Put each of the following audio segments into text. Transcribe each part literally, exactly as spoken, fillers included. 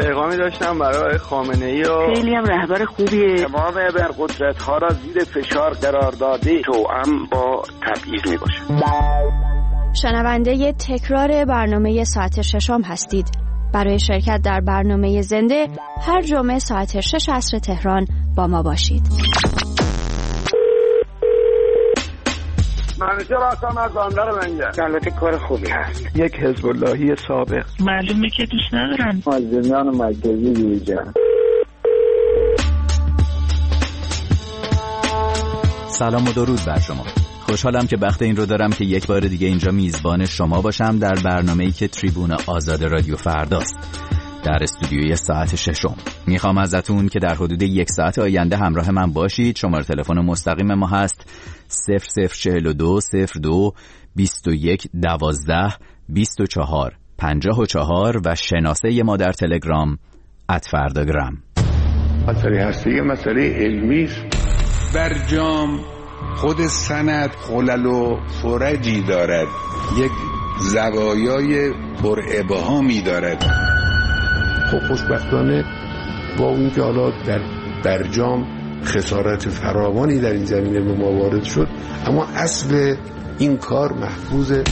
پیغامی داشتم برای خامنه‌ای و خیلی هم رهبر خوبیه. تمام ابرقدرت‌ها را زیر فشار قرار داده توأم با تبعیض میباشه. شنونده تکرار برنامه ساعت ششم هستید. برای شرکت در برنامه زنده هر جمعه ساعت شش عصر تهران با ما باشید. منیجر هستم از بندر منجر. البته کار خوبی هست. یک حزب اللهی سابق. معلومه که دوست ندارن. مازنان مرکزی دیجا. سلام و درود بر شما. خوشحالم که بخت این رو دارم که یک بار دیگه اینجا میزبان شما باشم در برنامه‌ای که تریبون آزاد رادیو فرداست. در استودیوی ساعت ششم. میخوام ازتون که در حدود یک ساعت آینده همراه من باشید. شماره تلفن مستقیم ما هست صفر صفر چهل و دو صفر دو بیست و یک دوازده بیست و چهار پنجاه و چهار و شناسه ما در تلگرام ات فرداگرام. مسئله هستی مسئله علمی است. برجام خود سند خلل و فرجی دارد، یک زوایای پر ابهامی دارد. خب خوشبختانه با اون که حالا در برجام خسارت فراوانی در این زمینه به ما وارد شد، اما اصل این کار محفوظه.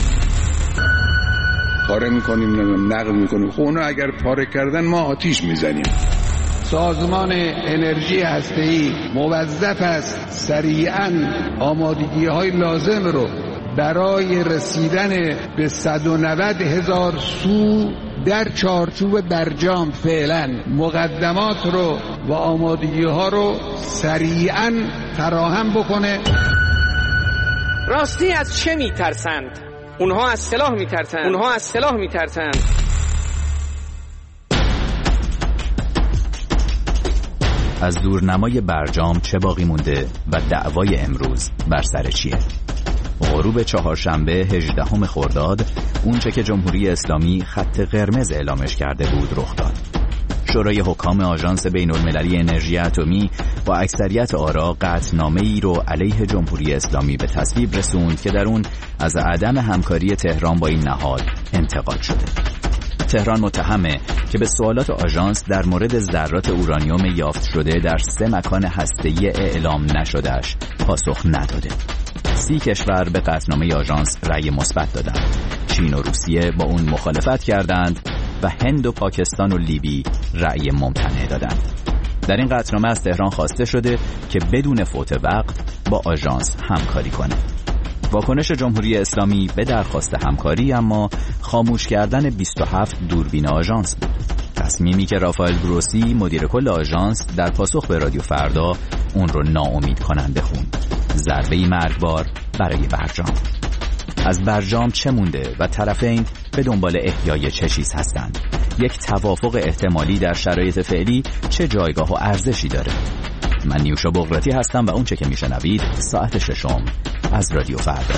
پاره میکنیم، نقل میکنیم. خب اونا اگر پاره کردن ما آتیش میزنیم. سازمان انرژی هسته‌ای موظف است سریعاً آمادگی‌های لازم رو برای رسیدن به صد و نود هزار سو در چارچوب برجام فعلا مقدمات رو و آمادگی‌ها رو سریعاً فراهم بکنه. راستی از چه میترسند؟ اونها از سلاح میترسند. اونها از سلاح میترسند. از دورنمای برجام چه باقی مونده و دعوای امروز بر سر چیه؟ غروب چهارشنبه هجدهم خرداد اونچه که جمهوری اسلامی خط قرمز اعلامش کرده بود رخ داد. شورای حکام آژانس بین‌المللی انرژی اتمی با اکثریت آرا قطعنامه‌ای رو علیه جمهوری اسلامی به تصویب رسوند که در اون از عدم همکاری تهران با این نهاد انتقاد شده. تهران متهمه که به سوالات آژانس در مورد ذرات اورانیوم یافت شده در سه مکان هسته‌ای اعلام نشدهش پاسخ نداده. سی کشور به قطعنامه آژانس رأی مثبت دادند. چین و روسیه با اون مخالفت کردند و هند و پاکستان و لیبی رأی ممتنع دادند. در این قطعنامه از تهران خواسته شده که بدون فوت وقت با آژانس همکاری کنه. واکنش جمهوری اسلامی به درخواست همکاری اما خاموش کردن بیست و هفت دوربین آژانس بود. تصمیمی که رافائل گروسی مدیر کل آژانس در پاسخ به رادیو فردا اون رو ناامید کننده خوند. ضربه‌ای مرگبار برای برجام. از برجام چه مونده و طرفین به دنبال احیای چه چیز هستند؟ یک توافق احتمالی در شرایط فعلی چه جایگاه و ارزشی داره؟ من نیوشا بغراتی هستم و اون چه که میشنوید ساعت ششم از رادیو فردا.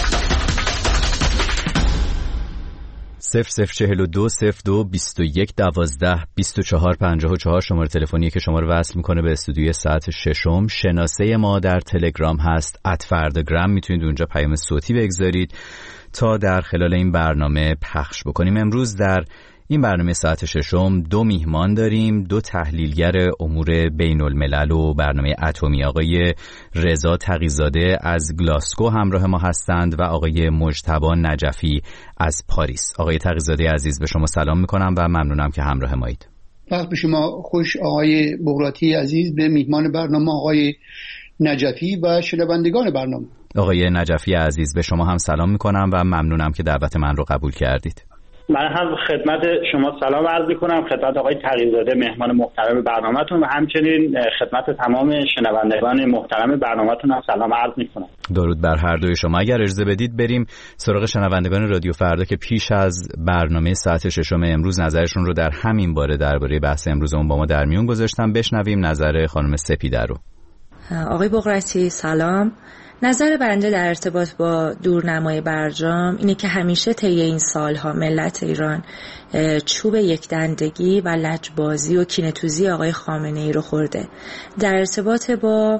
صفر صفر چهل و دو صفر دو بیست و یک دوازده بیست و چهار پنجاه و چهار شماره تلفنی که شما رو وصل میکنه به استودیوی ساعت ششم. شناسه ما در تلگرام هست ات فرداگرام. میتونید اونجا پیام صوتی بگذارید تا در خلال این برنامه پخش بکنیم. امروز در این برنامه ساعت ششم دو میهمان داریم، دو تحلیلگر امور بین الملل و برنامه اتمی. آقای رضا تقی‌زاده از گلاسگو همراه ما هستند و آقای مجتبی نجفی از پاریس. آقای تقی‌زاده عزیز به شما سلام میکنم و ممنونم که همراه مایید. وقت به شما خوش آقای بغراتی عزیز، به میهمان برنامه آقای نجفی و شنوندگان برنامه. آقای نجفی عزیز به شما هم سلام میکنم و ممنونم که دعوت من رو قبول کردید. من هم خدمت شما سلام عرض می‌کنم، خدمت آقای تقی‌زاده مهمان محترم برنامه‌تون و همچنین خدمت تمام شنوندگان محترم برنامه‌تون هم سلام عرض می‌کنم. درود بر هر دوی شما. اگر اجازه بدید بریم سراغ شنوندگان رادیو فردا که پیش از برنامه ساعت ششم امروز نظرشون رو در همین باره درباره بحث امروزمون با ما در میون گذاشتن. بشنویم نظر خانم سپیده رو. آقای بغراتی سلام. نظر بنده در ارتباط با دورنمای برجام اینه که همیشه طی این سالها ملت ایران چوب یکدندگی و لجبازی و کینه‌توزی آقای خامنه‌ای رو خورده. در ارتباط با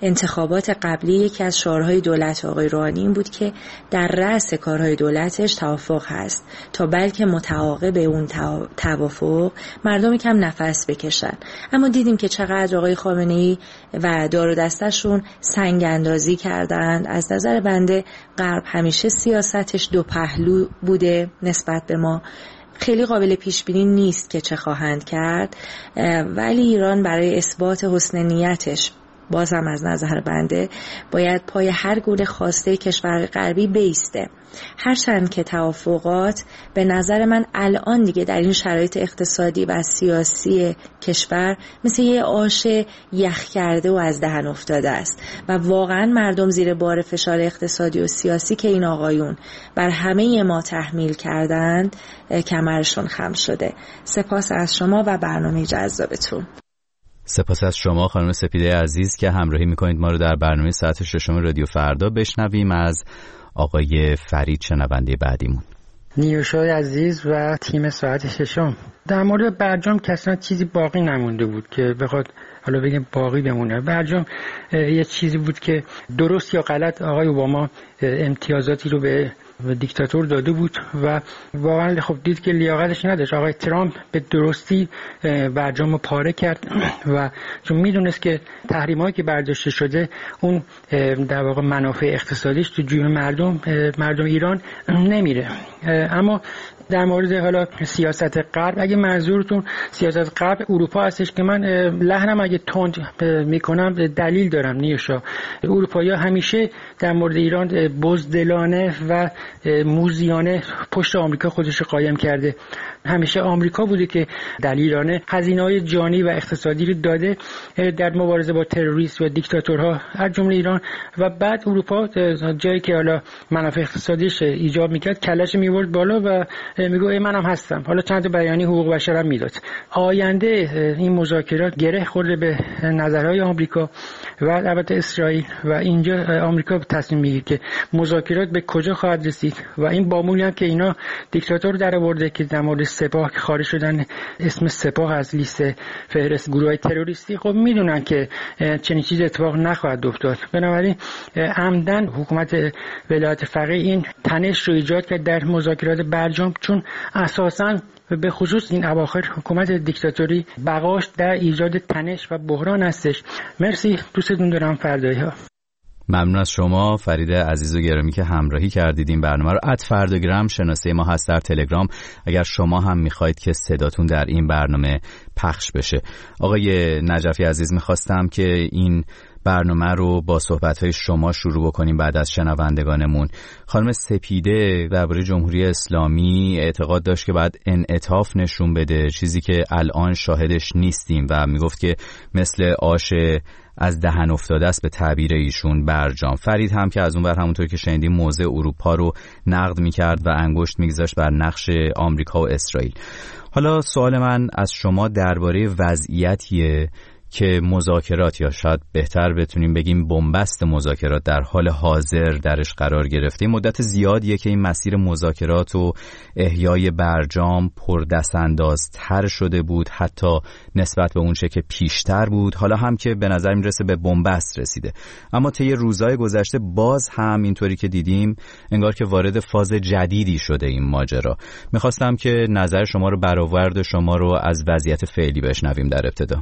انتخابات قبلی یکی از شعارهای دولت آقای روحانی این بود که در رأس کارهای دولتش توافق هست تا بلکه متعاقب اون توافق مردم کم نفس بکشن. اما دیدیم که چقدر آقای خامنه‌ای و دار و دستشون سنگ اندازی کردند. از نظر بنده غرب همیشه سیاستش دو پهلو بوده نسبت به ما، خیلی قابل پیش بینی نیست که چه خواهند کرد، ولی ایران برای اثبات حسن نیتش بازم از نظر بنده باید پای هر گونه خواسته کشور غربی بیسته. هرچند که توافقات به نظر من الان دیگه در این شرایط اقتصادی و سیاسی کشور مثل یه آش یخ کرده و از دهن افتاده است و واقعا مردم زیر بار فشار اقتصادی و سیاسی که این آقایون بر همه ما تحمیل کردند کمرشون خم شده. سپاس از شما و برنامه جذابتون. سپاس از شما خانم سپیده عزیز که همراهی میکنید ما رو در برنامه ساعت ششم رادیو فردا. بشنویم از آقای فرید شنونده بعدیمون. نیوشای عزیز و تیم ساعت ششم، در مورد برجام که اصلا چیزی باقی نمونده بود که بخواد حالا بگیم باقی بمونه. برجام یه چیزی بود که درست یا غلط آقای اوباما امتیازاتی رو به و دیکتاتور داده بود و واقعا خب دید که لیاقتش نداشت. آقای ترامپ به درستی برجام رو پاره کرد و چون میدونست که تحریمایی که برداشته شده اون در واقع منافع اقتصادیش تو جیب مردم مردم ایران نمیره. اما در مورد حالا سیاست غرب، اگه منظورتون سیاست غرب اروپا هستش که من لحنم اگه تند میکنم دلیل دارم. نیوشا اروپایی‌ها همیشه در مورد ایران بزدلانه و موذیانه پشت آمریکا خودش رو قایم کرده. همیشه آمریکا بوده که دلیلانه هزینه‌های جانی و اقتصادی رو داده در مبارزه با تروریست و دیکتاتورها از جمله ایران و بعد اروپا جایی که حالا منافع اقتصادیش ایجاب میکرد کلش میورد بالا و میگه ای منم هستم. حالا چند بیانیه حقوق بشر هم میداد. آینده این مذاکرات گره خورده به نظرهای آمریکا و البته اسرائیل و اینجا آمریکا تصمیم میگیره که مذاکرات به کجا خواهد رسید و این با هم که اینا دیکتاتور در آورده که در مورد سپاه که خارج شدن اسم سپاه از لیست فهرست گروه‌های تروریستی، خب میدونن که چنین چیز اتفاق نخواهد افتاد. بنابراین عمدن حکومت ولایت فقیه این تنش رو ایجاد کرد در مذاکرات برجام، چون اساساً به خصوص این اواخر حکومت دیکتاتوری بقاش در ایجاد تنش و بحران هستش. مرسی، دوستتون دارم. فردایی ها. ممنون از شما فرید عزیز و گرامی که همراهی کردید این برنامه رو. ات فرداگرام شناسه ما هست در تلگرام اگر شما هم میخواید که صداتون در این برنامه پخش بشه. آقای نجفی عزیز، میخواستم که این برنامه رو با صحبت‌های شما شروع بکنیم بعد از شنوندگانمون. خانم سپیده درباره جمهوری اسلامی اعتقاد داشت که بعد انعطاف نشون بده، چیزی که الان شاهدش نیستیم و میگفت که مثل آش از دهن افتاده است به تعبیر ایشون برجام. فرید هم که از اون ور همونطور که شنیدیم موضع اروپا رو نقد میکرد و انگشت میگذاشت بر نقش آمریکا و اسرائیل. حالا سوال من از شما درباره وضعیتیه که مذاکرات یا شاید بهتر بتونیم بگیم بنبست مذاکرات در حال حاضر درش قرار گرفته. مدت زیادیه که این مسیر مذاکرات و احیای برجام پردست‌اندازتر شده بود، حتی نسبت به اون چه که پیشتر بود. حالا هم که به نظر میرسه به بنبست رسیده، اما طی روزهای گذشته باز هم اینطوری که دیدیم انگار که وارد فاز جدیدی شده این ماجرا. میخواستم که نظر شما رو برآورد شما رو از وضعیت فعلی بشنویم در ابتدا.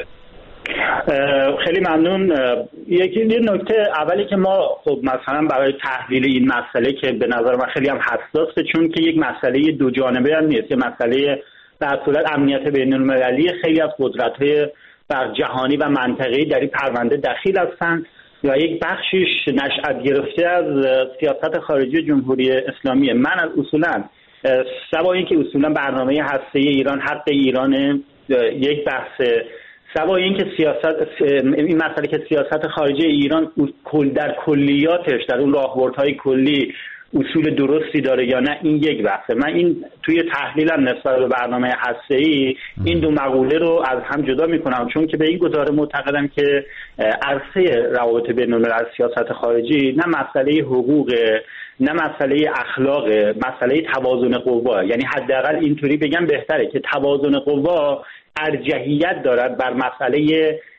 خیلی ممنون. یکی یه نکته اولی که ما خب مثلا برای تحلیل این مسئله که به نظر من خیلی هم حساسه، چون که یک مسئله دو جانبه هم نیست، یه مسئله در صورت امنیت بین‌المللی، خیلی از قدرت‌های بر جهانی و منطقه‌ای در این پرونده دخیل هستند و یک بخشیش نشأت گرفته از سیاست خارجی جمهوری اسلامی. من از اصولاً سوا اینکه اصولاً برنامه هسته‌ای ایران حق ایران یک بحث، سوا اینکه سیاست این مسئله که سیاست خارجی ایران کل در کلیاتش در اون راهبردهای کلی اصول درستی داره یا نه، این یک بحثه. من این توی تحلیلم نسبت به برنامه هسته‌ای این دو مقوله رو از هم جدا میکنم، چون که به این گزاره معتقدم که عرصه روابط بین‌المللی سیاست خارجی نه مسئله حقوق، نه مسئله اخلاق، مسئله توازن قوا. یعنی حداقل اینطوری بگم بهتره که توازن قوا ارجحیت دارد بر مسئله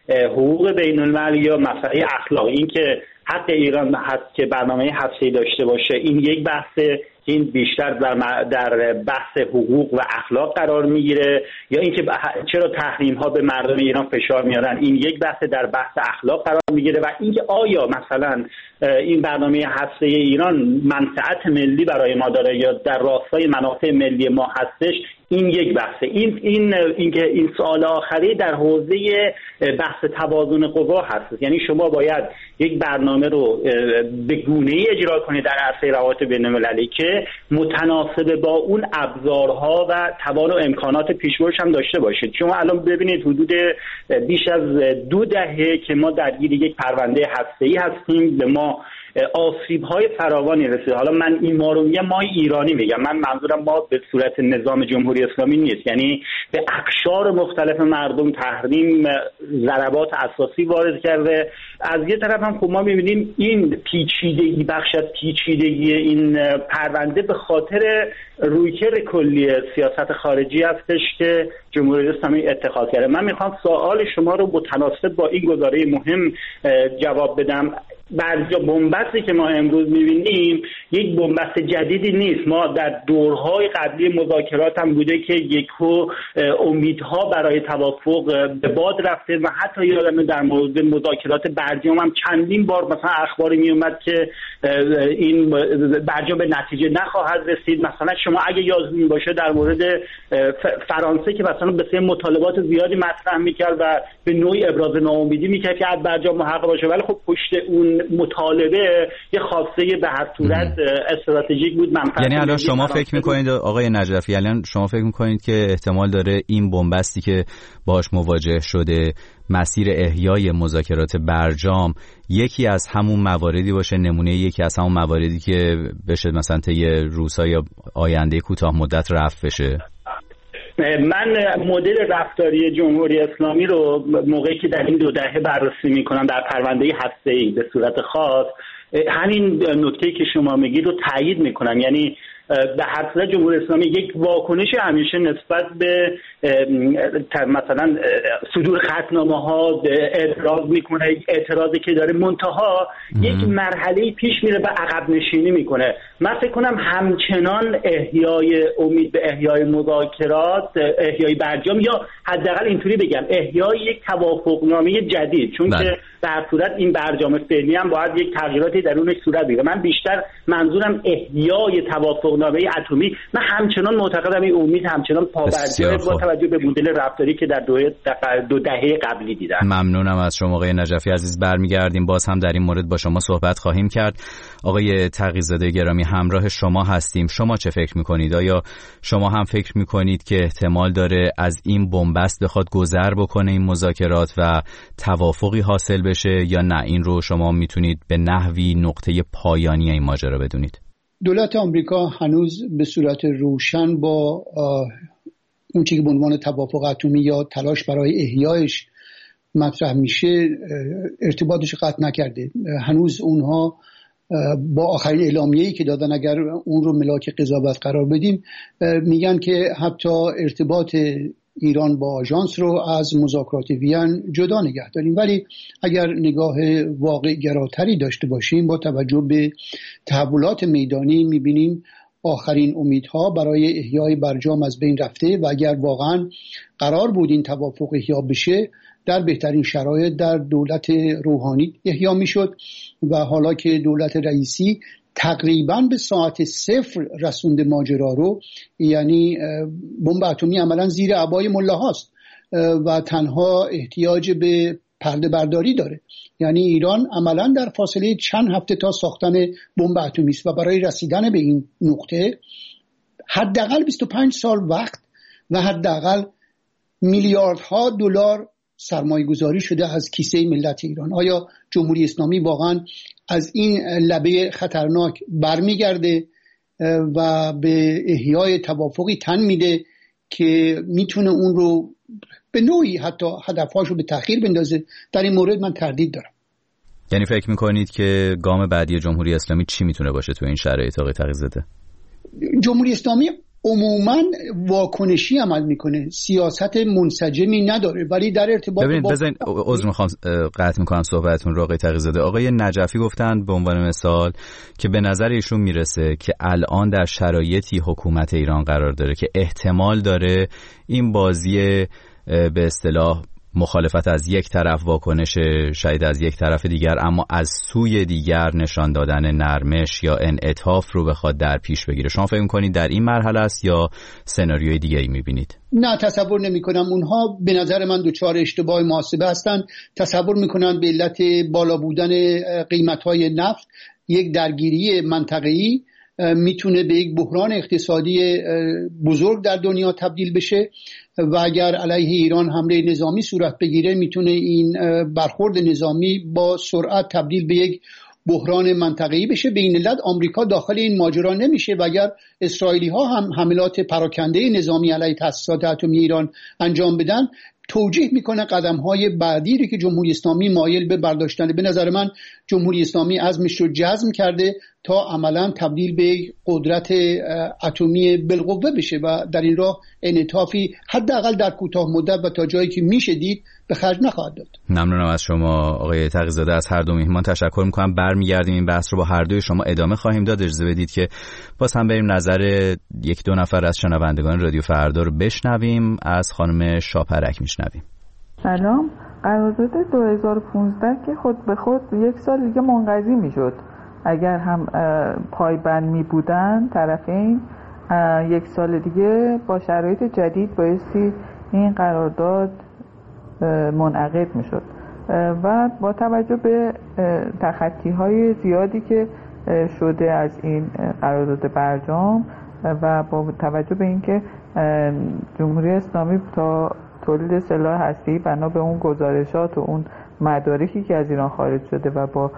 حقوق بین المللی یا مسئله اخلاقی، این که حق ایران هست که برنامه هسته‌ای داشته باشه، این یک بحثه، این بیشتر در در بحث حقوق و اخلاق قرار میگیره، یا اینکه چرا تحریم ها به مردم ایران فشار میارن، این یک بحث در بحث اخلاق قرار میگیره، و اینکه آیا مثلا این برنامه هسته‌ای ایران منفعت ملی برای ما داره یا در راستای منافع ملی ما هستش، این یک بحثه. این این اینکه این, این سوال آخری در حوزه بحث توازن قوا هست، یعنی شما باید یک برنامه رو به گونه‌ای اجرا کنید در عرصه روابط بین‌المللی که متناسب با اون ابزارها و توان و امکانات پیشبرش هم داشته باشید. شما الان ببینید حدود بیش از دو دهه که ما درگیر یک پرونده هسته‌ای هستیم، به ما آسیب‌های فراوانی رسید. حالا من این ما رو میگم، ما ایرانی میگم، من منظورم ما به صورت نظام جمهوری اسلامی نیست، یعنی به اقشار مختلف مردم تحریم ضربات اساسی وارد کرده. از یه طرف هم خب ما میبینیم این پیچیدگی، بخش از پیچیدگی این پرونده به خاطر رویکرد کلی سیاست خارجی هستش که جمهوری اسلامی اتخاذ کرده. من میخوام سوال شما رو متناسب با این گزاره مهم جواب بدم. برجام بنبستی که ما امروز می‌بینیم یک بنبست جدیدی نیست. ما در دورهای قبلی مذاکرات هم بوده که یکو امیدها برای توافق به باد رفته و حتی یادمه در مورد مذاکرات برجام هم چندین بار مثلا اخباری میومد که این برجام به نتیجه نخواهد رسید. مثلا شما اگه یادتون باشه در مورد فرانسه که مثلا بسیار مطالبات زیادی مطرح می‌کرد و به نوعی ابراز ناامیدی می‌کرد که از برجام محقق باشه، ولی خب پشت اون مطالبه یه خواسته به هر صورت استراتژیک بود. یعنی الان شما فکر میکنید آقای نجفی، الان شما فکر میکنید که احتمال داره این بنبستی که باهاش مواجه شده، مسیر احیای مذاکرات برجام، یکی از همون مواردی باشه، نمونه یکی از همون مواردی که بشه مثلا طی روزهای آینده کوتاه مدت رفع بشه؟ من مدل رفتاری جمهوری اسلامی رو موقعی که در این دو دهه بررسی میکنم در پرونده هسته‌ای به صورت خاص، همین نکته‌ای که شما میگید رو تایید میکنم. یعنی به هر صورت جمهوری اسلامی یک واکنش همیشه نسبت به مثلا صدور خطنامه‌ها اعتراض میکنه، اعتراضی که داره منتها یک مرحله پیش میره به عقب نشینی میکنه. من فکر کنم همچنان احیای امید به احیای مذاکرات، احیای برجام، یا حداقل اینطوری بگم احیای یک توافقنامه جدید، چون که به هر صورت این برجام فعلی هم باید یک تغییراتی درونش صورت بگیره. من بیشتر منظورم احیای توافقنامه اتمی. من همچنان معتقدم این امید همچنان پابرجا با توجه به مدل رفتاری که در دو, دو دهه قبلی دیدم. ممنونم از شما آقای نجفی عزیز. برمیگردیم باز هم در این مورد با شما صحبت خواهیم کرد. آقای تقی‌زاده گرامی، همراه شما هستیم. شما چه فکر میکنید؟ آیا شما هم فکر میکنید که احتمال داره از این بنبست بخواد گذر بکنه این مذاکرات و توافقی حاصل بشه، یا نه این رو شما میتونید به نحوی نقطه پایانی این ماجرا بدونید؟ دولت آمریکا هنوز به صورت روشن با اون چیزی که به عنوان توافق اتمی یا تلاش برای احیایش مطرح میشه ارتباطش قطع نکرده. هنوز اونها با آخرین اعلامیه‌ای که دادن، اگر اون رو ملاک قضاوت قرار بدیم، میگن که حتی ارتباط ایران با آژانس رو از مذاکرات وین جدا نگه داریم. ولی اگر نگاه واقع گراتری داشته باشیم، با توجه به تحولات میدانی میبینیم آخرین امیدها برای احیای برجام از بین رفته و اگر واقعا قرار بود این توافق احیا بشه، در بهترین شرایط در دولت روحانی احیا میشد و حالا که دولت رئیسی تقریبا به ساعت صفر رسونده ماجرا رو، یعنی بمب اتمی عملا زیر عبای ملاهاست و تنها احتیاج به پرده برداری داره. یعنی ایران عملا در فاصله چند هفته تا ساختن بمب اتمی است و برای رسیدن به این نقطه حداقل بیست و پنج سال وقت و حداقل میلیاردها دلار سرمایه گذاری شده از کیسه ملت ایران. آیا جمهوری اسلامی واقعا از این لبه خطرناک برمیگرده و به احیای توافقی تن میده که میتونه اون رو به نوعی حتی هدفهاشو به تأخیر بندازه؟ در این مورد من تردید دارم. یعنی فکر میکنید که گام بعدی جمهوری اسلامی چی میتونه باشه تو این شرایط آقای تقی‌زاده؟ جمهوری اسلامی عموما واکنشی عمل میکنه، سیاست منسجمی نداره. ولی در ارتباط ببینید با بذارید عذر میخوام قطع میکنم صحبتتون رو. آقای تقی‌زاده، آقای نجفی گفتن به عنوان مثال که به نظر ایشون میرسه که الان در شرایطی حکومت ایران قرار داره که احتمال داره این بازی به اصطلاح مخالفت از یک طرف، واکنش شاید از یک طرف دیگر، اما از سوی دیگر نشان دادن نرمش یا انعطاف رو بخواد در پیش بگیره. شما فکر می‌کنید در این مرحله است یا سناریوی دیگه‌ای می‌بینید؟ نه، تصور نمی‌کنم. اونها به نظر من دوچار اشتباه محاسبه هستن. تصور می‌کنن به علت بالا بودن قیمت‌های نفت یک درگیری منطقه‌ای میتونه به یک بحران اقتصادی بزرگ در دنیا تبدیل بشه و اگر علیه ایران حمله نظامی صورت بگیره میتونه این برخورد نظامی با سرعت تبدیل به یک بحران منطقه‌ای بشه. به این علت آمریکا داخل این ماجرا نمیشه و اگر اسرائیلی ها هم حملات پراکنده نظامی علیه تأسیسات اتمی ایران انجام بدن، توجیه میکنه قدم‌های بعدی رو که جمهوری اسلامی مایل به برداشتن. به نظر من جمهوری اسلامی عزمش رو جزم کرده تا عملاً تبدیل به قدرت اتمی بالقوه بشه و در این راه انعطافی حداقل در کوتاه مدت و تا جایی که میشه دید به خرج نخواهد داد. ممنونم از شما آقای تقی‌زاده. از هر دو میهمان تشکر میکنم. برمیگردیم این بحث رو با هر دوی شما ادامه خواهیم داد. اجازه بدید که باز هم بریم نظر یک دو نفر از شنوندگان رادیو فردا رو بشنویم. از خانم شاپرک میشنویم. سلام. قرارداد دو هزار و پانزده که خود به خود یک سال دیگه منقضی میشد. اگر هم پایبند می بودن طرفین، یک سال دیگه با شرایط جدید بایستی این قرارداد منعقد می شد و با توجه به تخطی های زیادی که شده از این قرارداد برجام و با توجه به اینکه جمهوری اسلامی تا تولید سلاح هسته‌ای بنا به اون گزارشات و اون مدارکی که از ایران خارج شده و با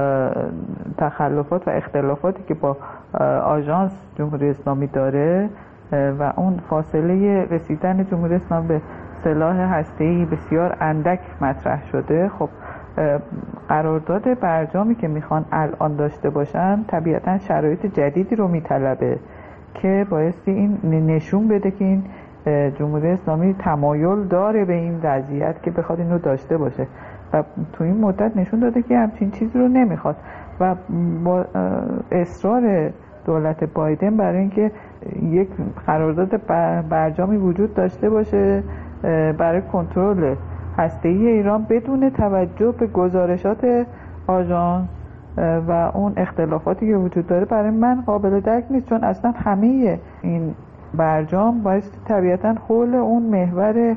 تخلفات و اختلافاتی که با آژانس جمهوری اسلامی داره و اون فاصله رسیدن جمهوری اسلامی به سلاح هسته‌ای بسیار اندک مطرح شده. خب قرارداد برجامی که میخوان الان داشته باشن طبیعتا شرایط جدیدی رو میطلبه که بایستی این نشون بده که این جمهوری اسلامی تمایل داره به این وضعیت که بخواد این رو داشته باشه و تو این مدت نشون داده که همچین چیزی رو نمیخواد و با اصرار دولت بایدن برای اینکه یک قرارداد برجامی وجود داشته باشه برای کنترل هسته‌ای ایران بدون توجه به گزارشات آژانس و اون اختلافاتی که وجود داره، برای من قابل درک نیست، چون اصلا همه این برجام باید طبیعتا حول اون محور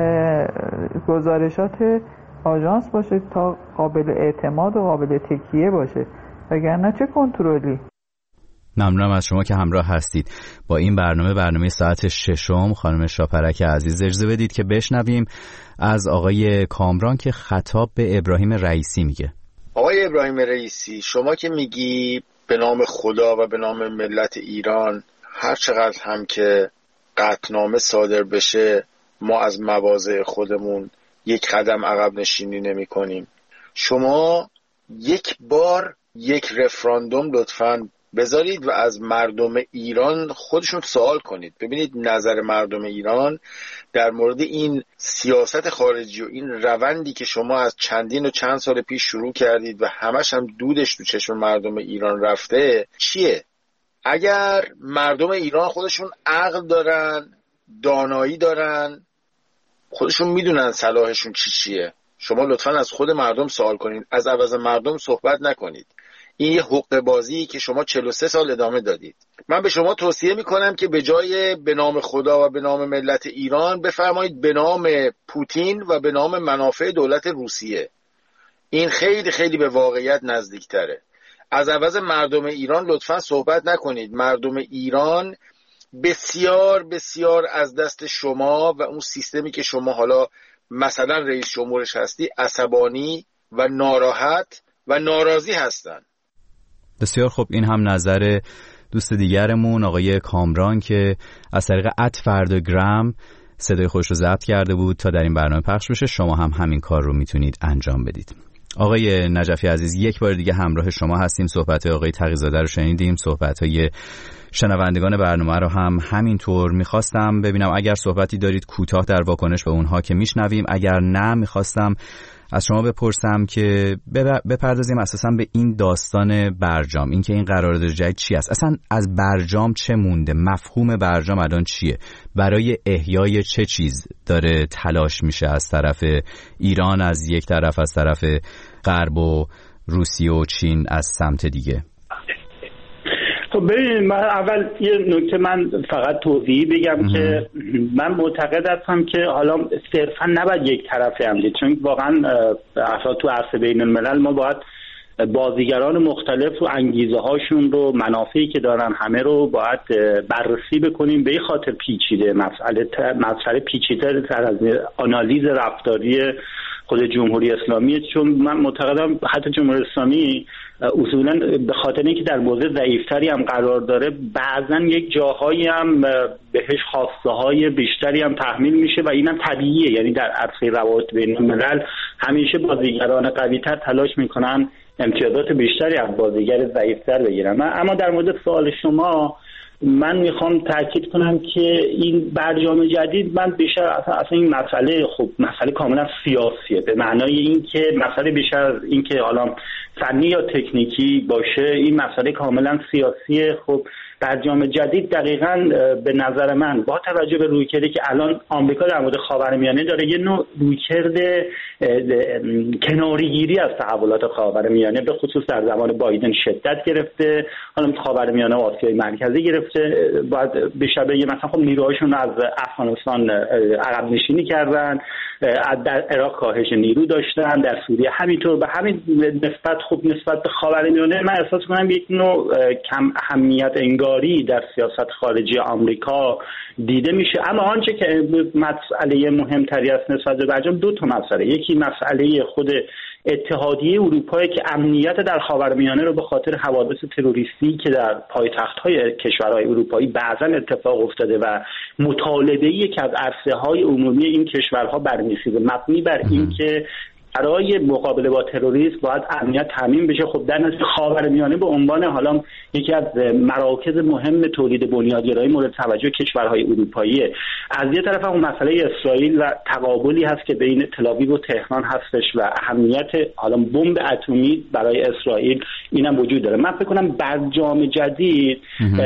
گزارشات آژانس باشه تا قابل اعتماد و قابل تکیه باشه، وگرنه چه کنترلی. ممنونم از شما که همراه هستید با این برنامه، برنامه ساعت ششم. خانم شاپرک عزیز، اجازه بدید که بشنویم از آقای کامران که خطاب به ابراهیم رئیسی میگه. آقای ابراهیم رئیسی، شما که میگی به نام خدا و به نام ملت ایران هر چقدر هم که قطعنامه صادر بشه ما از مواضع خودمون یک قدم عقب نشینی نمی کنیم، شما یک بار یک رفراندوم لطفاً بذارید و از مردم ایران خودشون سوال کنید، ببینید نظر مردم ایران در مورد این سیاست خارجی و این روندی که شما از چندین و چند سال پیش شروع کردید و همش هم دودش تو چشم مردم ایران رفته چیه؟ اگر مردم ایران خودشون عقل دارن، دانایی دارن، خودشون میدونن صلاحشون چی چیه، شما لطفاً از خود مردم سوال کنید، از عوض مردم صحبت نکنید. این یه حقه بازی که شما چهل و سه سال ادامه دادید. من به شما توصیه میکنم که به جای به نام خدا و به نام ملت ایران بفرمایید به نام پوتین و به نام منافع دولت روسیه. این خیلی خیلی به واقعیت نزدیکتره. از عوض مردم ایران لطفاً صحبت نکنید. مردم ایران بسیار بسیار از دست شما و اون سیستمی که شما حالا مثلا رئیس جمهورش هستی عصبانی و ناراحت و ناراضی هستن. بسیار خب، این هم نظر دوست دیگرمون آقای کامران که از طریق ات فرداگرام صدای خودش رو ضبط کرده بود تا در این برنامه پخش بشه. شما هم همین کار رو میتونید انجام بدید. آقای نجفی عزیز، یک بار دیگه همراه شما هستیم. صحبت آقای تقی‌زاده رو شنیدیم، صحبت های شنوندگان برنامه رو هم همینطور. میخواستم ببینم اگر صحبتی دارید کوتاه در واکنش به اونها که میشنویم، اگر نه میخواستم از شما بپرسم که بپردازیم اساسا به این داستان برجام، این که این قرارداد جدید چی است، اصلا از برجام چه مونده، مفهوم برجام الان چیه، برای احیای چه چیز داره تلاش میشه از طرف ایران از یک طرف، از طرف غرب و روسیه و چین از سمت دیگه. خب ببینید، من اول یه نکته من فقط توضیحی بگم ام. که من معتقد هستم که حالا صرفا نباید یک طرفه هم دید، چون واقعا اصلا تو عرصه بین الملل ما باید بازیگران مختلف و انگیزه هاشون رو، منافعی که دارن همه رو باید بررسی بکنیم. به این خاطر پیچیده مسئله مسئله پیچیده تر از آنالیز رفتاری خود جمهوری اسلامی، چون من معتقدم حتی جمهوری اسلامی اصولا به خاطر اینکه در موضع ضعیفتری هم قرار داره، بعضا یک جاهایی هم بهش خواسته های بیشتری هم تحمیل میشه و اینم طبیعیه. یعنی در عرصه روابط بین الملل همیشه بازیگران قوی‌تر تلاش میکنن امتیازات بیشتری از بازیگر ضعیفتر بگیرن. اما در مورد سوال شما من میخوام تاکید کنم که این برجام جدید، من بیشتر اصلا, اصلا این مسئله خب مسئله کاملا سیاسیه، به معنای این که مسئله بیشتر این که حالا فنی یا تکنیکی باشه، این مسئله کاملا سیاسیه. خب برجام جدید دقیقاً به نظر من با توجه به رویکردی که الان آمریکا در مورد خاورمیانه داره، یه نوع رویکرد کناره‌گیری از تحولات خاورمیانه به خصوص در زمان بایدن شدت گرفته، حالا خاورمیانه و آسیای مرکزی گرفته. باید بیشتر بگه مثلا خب نیروهاشون از افغانستان عقب نشینی کردن، در عراق کاهش نیرو داشتن، در سوریه همینطور. به همین نسبت خب نسبت به خاورمیانه من احساس کنم یک نوع کم اهمیت انگاری در سیاست خارجی آمریکا دیده میشه. اما آنچه که مسئله مهمتری است نسبت به برجام، دو تا مسئله. یکی مسئله خود اتحادیه اروپا که امنیت در خاورمیانه رو به خاطر حوادث تروریستی که در پایتخت‌های کشورهای اروپایی بعضا اتفاق افتاده و مطالبه‌ای که از عرصه‌های عمومی این کشورها برمی‌خیزه، مبنی بر این که برای مقابله با تروریسم باید امنیت تامین بشه. خب در نتیجه خاورمیانه به عنوان حالا یکی از مراکز مهم تولید بنیادگرایی مورد توجه کشورهای اروپایی، از یه طرف اون مسئله اسرائیل و تقابلی هست که بین تل‌آویو و تهران هستش و اهمیت حالا بمب اتمی برای اسرائیل اینم وجود داره. من فکر کنم برجام جدید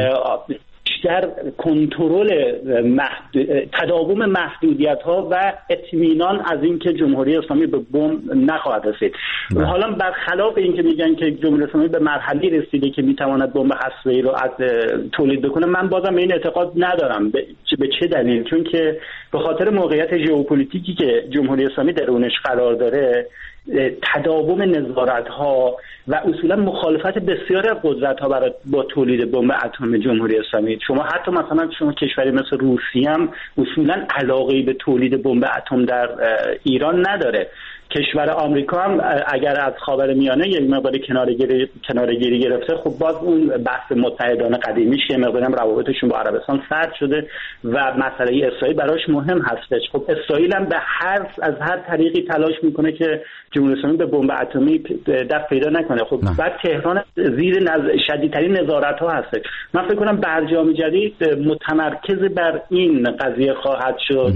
بیشتر کنترل محدود... تداوم محدودیت‌ها و اطمینان از اینکه جمهوری اسلامی به بمب نخواهد رسید. و حالا برخلاف اینکه میگن که جمهوری اسلامی به مرحله رسیده که میتواند بمب هسته‌ای رو از تولید بکنه، من بازم این اعتقاد ندارم. به چه دلیل؟ چون که به خاطر موقعیت ژئوپلیتیکی که جمهوری اسلامی در اونش قرار داره، تداوم نظارت‌ها و اصولا مخالفت بسیاری از قدرت‌ها برای با تولید بمب اتم جمهوری اسلامی. شما حتی مثلا شما کشوری مثل روسیه هم اصولا علاقه‌ای به تولید بمب اتم در ایران نداره. کشور آمریکا هم اگر از خاورمیانه یک مقدار کناره‌گیری کناره‌گیری گرفته، خب باز اون بحث متحدان قدیمیش که مقدار هم روابطشون با عربستان سرد شده و مسئله اسرائیل براش مهم هستش. خب اسرائیل هم به هر از هر طریقی تلاش میکنه که جمهوری اسلامی به بمب اتمی دست پیدا نکنه. خب بعد تهران زیر نز... شدیدترین نظارت‌ها هست. من فکر کنم برجام جدید متمرکز بر این قضیه خواهد شد.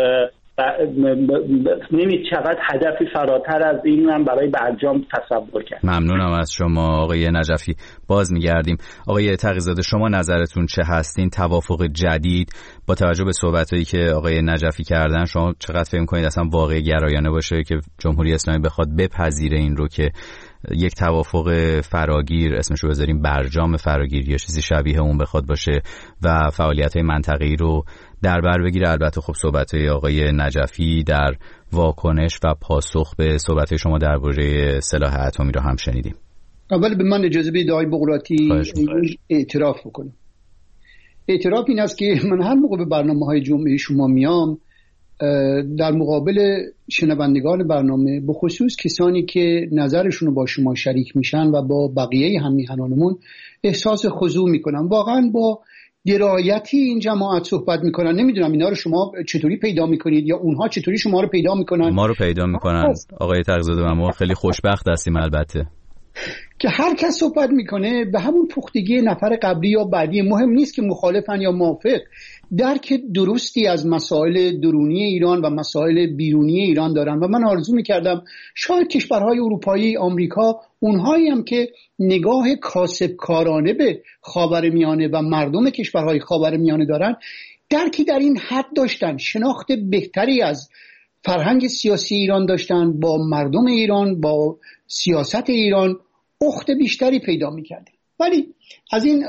نمی چقدر هدفی فراتر از این هم برای برجام تصور کرد. ممنونم از شما آقای نجفی. باز میگردیم آقای تقی‌زاده، شما نظرتون چه هستین؟ توافق جدید با توجه به صحبتایی که آقای نجفی کردن، شما چقدر فکر می‌کنید اصلا واقعی گرایانه باشه که جمهوری اسلامی بخواد بپذیره این رو که یک توافق فراگیر، اسمشو بذاریم برجام فراگیر یا چیزی شبیه اون بخواد باشه و فعالیت‌های منطقه‌ای رو در بر بگیره؟ البته خب صحبت‌های آقای نجفی در واکنش و پاسخ به صحبت‌های شما درباره سلاح اتمی رو هم شنیدیم. اول به من اجازه بدید آقای بغراتی اعتراف بکنم. اعتراف این است که من هر موقع به برنامه‌های جمعه شما میام، در مقابل شنوندگان برنامه، به خصوص کسانی که نظرشون رو با شما شریک میشن و با بقیه هم میهنانمون، احساس خضوع میکنم. واقعا با درایتی این جماعت صحبت میکنن. نمیدونم اینا رو شما چطوری پیدا میکنید یا اونها چطوری شما رو پیدا میکنن؟ ما رو پیدا میکنن آقای تقی‌زاده و ما خیلی خوشبخت هستیم البته که هر کس صحبت میکنه به همون پختگی نفر قبلی یا بعدی، مهم نیست که مخالفن یا موافق، درک درستی از مسائل درونی ایران و مسائل بیرونی ایران دارن. و من آرزو میکردم شاید کشورهای اروپایی، آمریکا، اونهایی هم که نگاه کاسبکارانه به خاورمیانه و مردم کشورهای خاورمیانه دارن، درکی در این حد داشتن، شناخت بهتری از فرهنگ سیاسی ایران داشتن، با مردم ایران، با سیاست ایران اخت بیشتری پیدا میکردن. ولی از این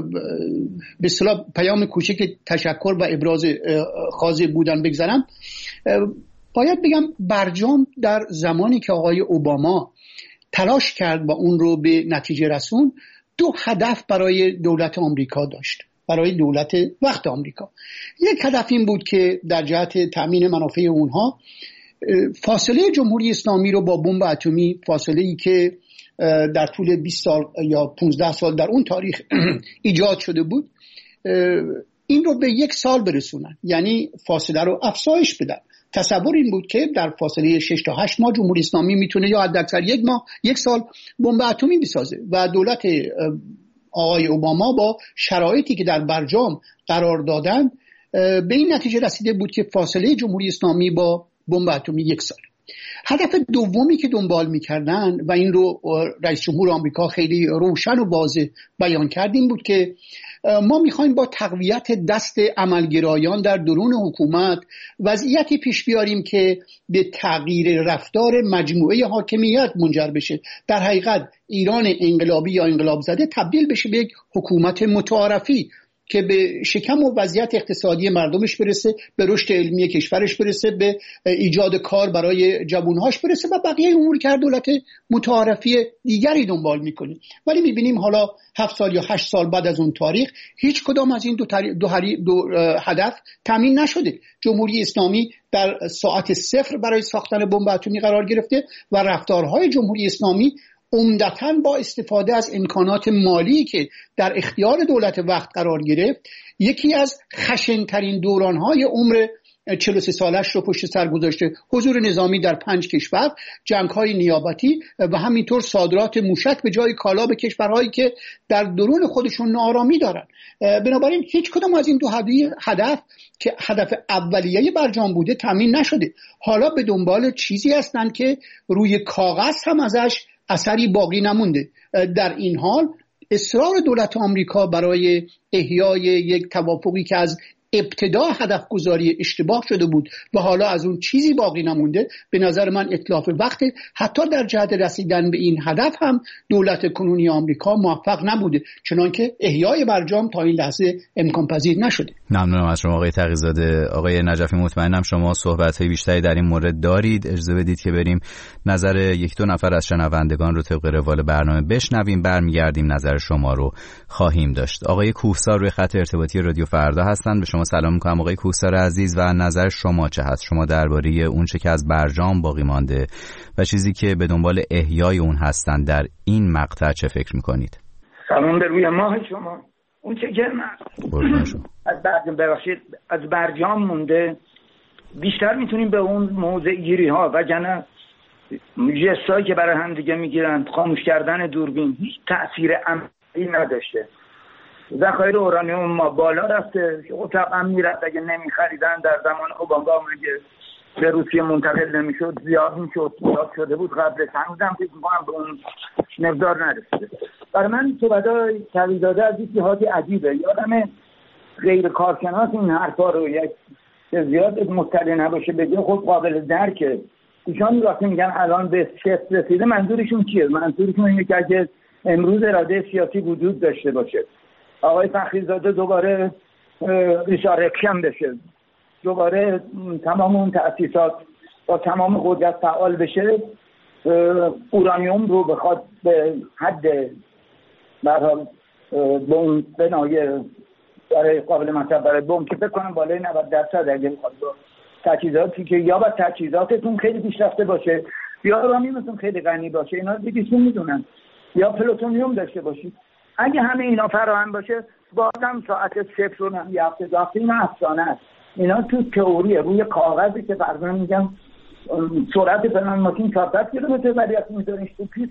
به اصطلاح پیام کوچک تشکر و ابراز خاضع بودن بگذرم، باید بگم برجام در زمانی که آقای اوباما تلاش کرد و اون رو به نتیجه رسون، دو هدف برای دولت آمریکا داشت، برای دولت وقت آمریکا. یک هدف این بود که در جهت تأمین منافع اونها فاصله جمهوری اسلامی رو با بمب اتمی، فاصله‌ای که در طول بیست سال یا پانزده سال در اون تاریخ ایجاد شده بود، این رو به یک سال برسونن، یعنی فاصله رو افزایش بدن. تصور این بود که در فاصله شش تا هشت ماه جمهوری اسلامی میتونه یا حداکثر یک ماه یک سال بمب اتمی بسازه و دولت آقای اوباما با شرایطی که در برجام قرار دادن به این نتیجه رسیده بود که فاصله جمهوری اسلامی با بمب اتمی یک سال. هدف دومی که دنبال می‌کردن و این رو رئیس جمهور آمریکا خیلی روشن و واضح بیان کرد این بود که ما می‌خوایم با تقویت دست عملگرایان در درون حکومت وضعیتی پیش بیاریم که به تغییر رفتار مجموعه حاکمیت منجر بشه. در حقیقت ایران انقلابی یا انقلاب زده تبدیل بشه به یک حکومت متعارفی که به شکم و وضعیت اقتصادی مردمش برسه، به رشد علمی کشورش برسه، به ایجاد کار برای جوانهاش برسه و بقیه امور که دولت متعارفی دیگری دنبال میکنه. ولی میبینیم حالا هفت سال یا هشت سال بعد از اون تاریخ هیچ کدام از این دو, تاری... دو, هری... دو هدف تامین نشده. جمهوری اسلامی در ساعت صفر برای ساختن بمب اتمی قرار گرفته و رفتارهای جمهوری اسلامی عمدتاً با استفاده از امکانات مالی که در اختیار دولت وقت قرار گرفت، یکی از خشن‌ترین دوران‌های عمر چهل و سه سالش رو پشت سر گذاشته. حضور نظامی در پنج کشور، جنگ‌های نیابتی و همینطور صادرات موشک به جای کالا به کشورهایی که در درون خودشون ناآرامی دارن. بنابراین هیچ کدام از این دو هدف که هدف اولیه برجام بوده تامین نشده. حالا به دنبال چیزی هستن که روی کاغذ هم ازش اثری باقی نمونده. در این حال اصرار دولت آمریکا برای احیای یک توافقی که از ابتدا هدف گذاری اشتباه شده بود و حالا از اون چیزی باقی نمونده، به نظر من اتلاف وقت. حتی در جهت رسیدن به این هدف هم دولت کنونی آمریکا موفق نبوده، چنانکه احیای برجام تا این لحظه امکان پذیر نشده. ممنونم از شما آقای تقی‌زاده. آقای نجفی مطمئنم شما صحبت‌های بیشتری در این مورد دارید. اجازه بدید که بریم نظر یک دو نفر از شنوندگان رو طبق روال برنامه بشنویم، برمیگردیم نظر شما رو خواهیم داشت. آقای کوهسار روی خط ارتباطی رادیو فردا هستن. به شما سلام می‌کنم آقای کوهسار عزیز و نظر شما چه هست؟ شما درباره اون چه که از برجام باقی مانده و چیزی که به دنبال احیای اون هستن در این مقطع چه فکر می‌کنید؟ سلام به روی ماه شما. اون چه که از برجام ببخشید از برجام مونده، بیشتر میتونیم به اون موضع گیری ها و جنه جستایی که برای هم دیگه میگیرن، خاموش کردن دوربین هیچ تأثیر عملی نداشته. ذخایر اورانیوم ما بالا رفته که طبعا میرفت اگه نمیخریدن در زمان اوباما مگه به روسیه منتقل نمیشد، زیاد میشد، زیاد شده بود قبلش. هنوزم فکر میکنم به اون مقدار نرسیده. برای من صحبتای تقی‌زاده از این جهات عجیبه. یادم غیر کارشناس این حرفا رو یک زیاد مطلع نباشه بگه خود قابل درکه. ایشان وقتی میگن الان به شست رسیده، منظورشون چیه؟ منظورشون اینه که اگه امروز اراده سیاسی وجود داشته باشه، آقای فخریزاده دوباره ریشارکشن بشه، دوباره تمام اون تأسیسات با تمام قدرت فعال بشه، اورانیوم رو بخواد به حد برحال به اون بنای برای قابل مصرف برای بوم که فکر کنم بالای نود درصد اگه بخواد با تجهیزاتی که یا با تجهیزاتتون خیلی پیشرفته باشه یا اورانیومتون خیلی غنی باشه، اینا دیگه میدونن، یا پلوتونیوم داشته باشید، اگه همه اینا فراهم باشه بازم ساعت صفر رو هم یه هفته داخته. اینا افسانه است. اینا تو تئوریه، روی کاغذی که فرضاً میگم سرعت فلان ماشین چهارصد کیلومتر ولی وقتی میذارینش تو پیست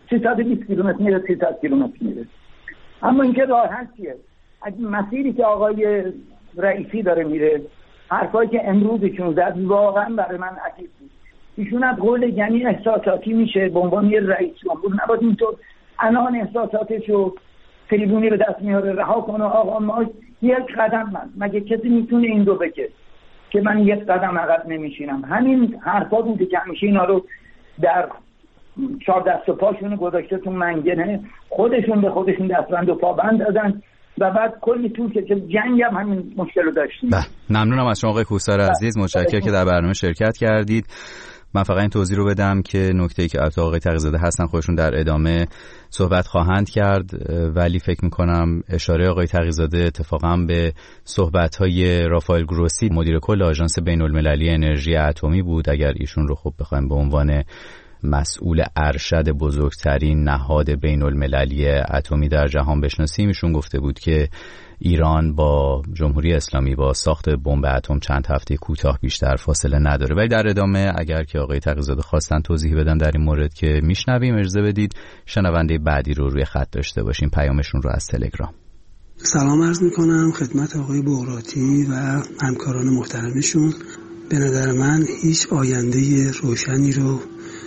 سیصد و بیست کیلومتر میره، سیصد کیلومتر میره. اما اینکه راه حل چیه؟ اگه مسیری که آقای رئیسی داره میره، حرفایی که امروزشون زد واقعا برای من عجیب بود. ایشون از قول یعنی احساساتی میشه به عنوان یه رئیس جمهور، نباید اینطور الان احساساتشو تریبونی به دست میاره رها کنه. آقا ما یک قدم، من مگه کسی میتونه این دو بگه که من یک قدم عقب نمیشینم؟ همین حرفا بوده که همیشه اینا رو در چهار دست و پاشون گذاشته تو منگنه، خودشون به خودشون دستبند و پابند دادن و بعد کلی طول که جنگ هم همین مشکل رو داشتیم. ممنونم از شما آقای کوهسار عزیز، متشکرم که در برنامه شرکت کردید. من فقط این توضیح رو بدم که نکته‌ای که البته آقای تقی‌زاده هستن خودشون در ادامه صحبت خواهند کرد، ولی فکر می‌کنم اشاره آقای تقی‌زاده اتفاقا به صحبت‌های رافائل گروسی مدیر کل آژانس بین‌المللی انرژی اتمی بود. اگر ایشون رو خب بخوایم به عنوان مسئول ارشد بزرگترین نهاد بین‌المللی اتمی در جهان بشناسیم، ایشون گفته بود که ایران با جمهوری اسلامی با ساخت بمب اتم چند هفته کوتاه بیشتر فاصله نداره. ولی در ادامه اگر که آقای تقی‌زاده خواستن توضیح بدن در این مورد که میشنویم، اجازه بدید شنونده بعدی رو روی خط داشته باشیم، پیامشون رو از تلگرام. سلام عرض میکنم خدمت آقای بغراتی و همکاران محترمشون. به نظر من هیچ آینده روشنی رو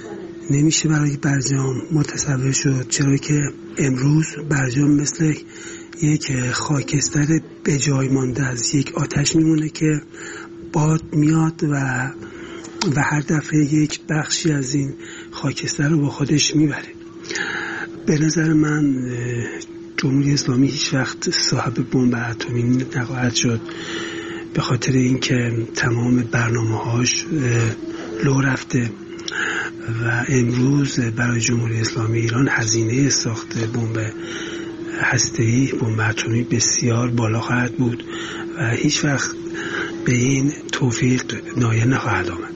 نمیشه برای برجام متصور شد، چرا که امروز برجام مثل یک خاکستر به جای مانده از یک آتش میمونه که باد میاد و و هر دفعه یک بخشی از این خاکستر رو با خودش میبره. به نظر من جمهوری اسلامی هیچ وقت صاحب بمب اتمی نخواهد شد، به خاطر اینکه تمام برنامه‌هاش لو رفته و امروز برای جمهوری اسلامی ایران هزینه ساخت بمب هسته‌ای بمب اتمی بسیار بالا خواهد بود و هیچ وقت به این توفیق نایل نخواهد آمد.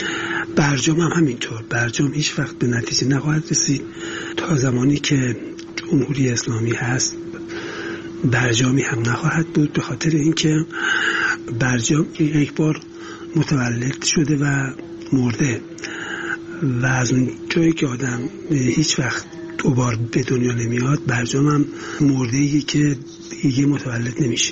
برجام هم همینطور، برجام هیچ وقت به نتیجه نخواهد رسید. تا زمانی که جمهوری اسلامی هست برجامی هم نخواهد بود، به خاطر اینکه برجام یک بار متولد شده و مرده و از اون جایی که آدم هیچ وقت دوبار به دنیا نمیاد، برجام هم مرده‌ای که دیگه متولد نمیشه.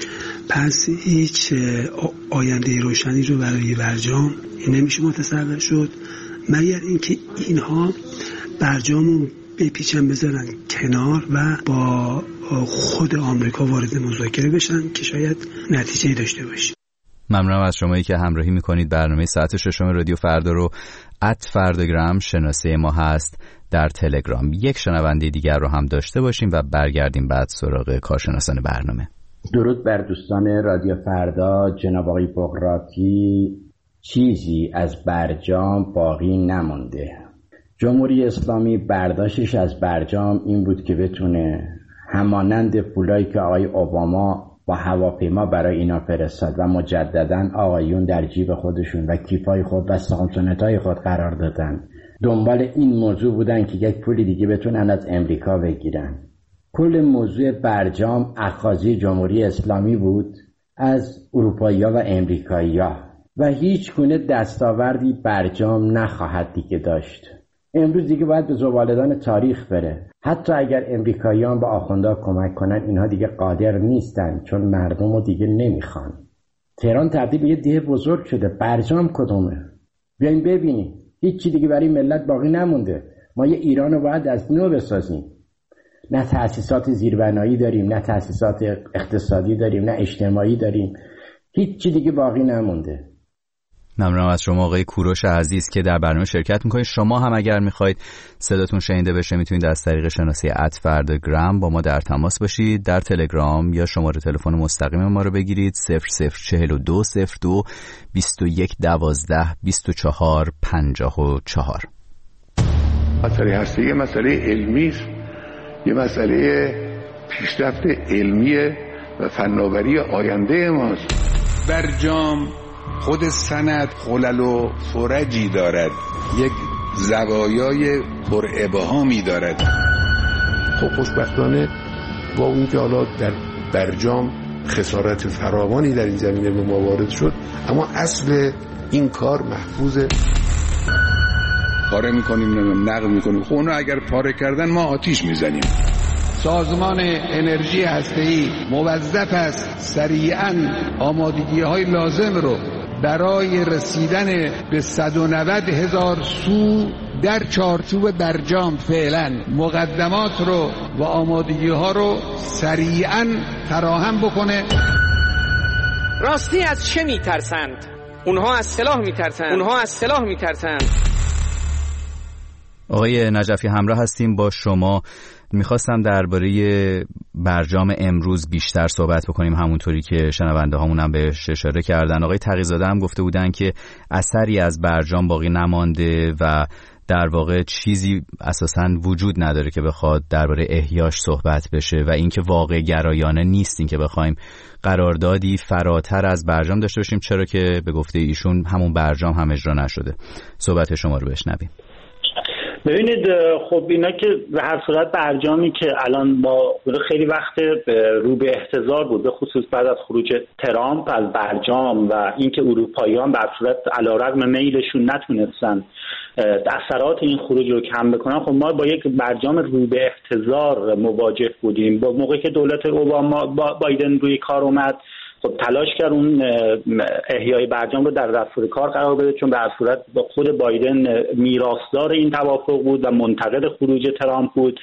پس هیچ آینده روشنی رو برای برجام نمیشه متصور شد، مگر اینکه اینها برجامو بپیچن بذارن کنار و با خود آمریکا وارد مذاکره بشن که شاید نتیجه داشته باشه. ممنونم از شمایی که همراهی میکنید. برنامه ساعت ششم رادیو فردا رو ات فرداگرام شناسه ما هست در تلگرام. یک شنونده دیگر رو هم داشته باشیم و برگردیم بعد سراغ کارشناسان برنامه. درود بر دوستان رادیو فردا. جناب آقای بغراتی، چیزی از برجام باقی نمونده. جمهوری اسلامی برداشتش از برجام این بود که بتونه همانند پولایی که آقای اوباما با هواپیما برای اینا فرستاد و مجددا آقایون در جیب خودشون و کیفای خود و سانتونتای خود قرار دادن، دنبال این موضوع بودن که یک پول دیگه بتونن از امریکا بگیرن. کل موضوع برجام اخاذی جمهوری اسلامی بود از اروپایی‌ها و امریکایی‌ها و هیچ گونه دستاوردی برجام نخواهد دیگه داشت. امروز دیگه باید به زبالدان تاریخ بره. حتی اگر امریکاییان با آخوندها کمک کنن، اینها دیگه قادر نیستن چون مردم رو دیگه نمیخوان. تهران تبدیل به یه دیه بزرگ شده. برجام کدومه؟ بیاین ببینیم. هیچی دیگه برای ملت باقی نمونده. ما یه ایران رو باید از نو بسازیم. نه تأسیسات زیربنایی داریم، نه تأسیسات اقتصادی داریم، نه اجتماعی داریم. هیچی دیگه باقی نمونده. ممنونم از شما آقای کوروش عزیز که در برنامه شرکت میکنید. شما هم اگر میخواید صداتون شنیده بشه میتونید از طریق شناسه ات فرداگرام با ما در تماس باشید در تلگرام، یا شماره تلفن مستقیم ما رو بگیرید صفر صفر چهل و دو صفر دو بیست و یک دوازده بیست و چهار پنجاه و چهار. مسئله هستی یه مسئله علمی است، یه مسئله پیشرفت علمی و فناوری آینده ماست. برجام خود سند خلل و فرجی دارد، یک زوایای پر ابهامی دارد. خب خوشبختانه با اون که حالا در برجام خسارت فراوانی در این زمینه به ما وارد شد، اما اصل این کار محفوظه. پاره میکنیم نقل میکنیم. خب اونا اگر پاره کردن ما آتیش میزنیم. سازمان انرژی هسته‌ای موظف است سریعاً آمادگی‌های لازم رو برای رسیدن به صد و نود هزار سو در چارچوب برجام فعلا مقدمات رو و آمادگی‌ها رو سریعاً فراهم بکنه. راستی از چه میترسند؟ اونها از سلاح میترسند. اونها از سلاح میترسند. آقای نجفی همراه هستیم با شما. میخواستم درباره برجام امروز بیشتر صحبت بکنیم، همونطوری که شنونده هامون هم بهش اشاره کردن. آقای تقی‌زاده هم گفته بودن که اثری از برجام باقی نمانده و در واقع چیزی اساساً وجود نداره که بخواد درباره احیاش صحبت بشه و اینکه واقع گرایانه نیست این که بخوایم قراردادی فراتر از برجام داشته باشیم، چرا که به گفته ایشون همون برجام هم اجرا نشده. صحبت شما رو بشنویم. ببینید خب اینا که به هر صورت برجامی که الان با خیلی وقت رو به احتضار بود، به خصوص بعد از خروج ترامپ از برجام و اینکه اروپاییان به هر صورت علیرغم میلشون نتونستن اثرات این خروج رو کم بکنن. خب ما با یک برجام رو به احتضار مواجه بودیم. با موقعی که دولت اوباما بایدن روی کار اومد، خب تلاش کرد اون احیای برجام رو در دستور کار قرار بده، چون به هر صورت خود بایدن میراثدار این توافق بود و منتقد خروج ترامپ بود.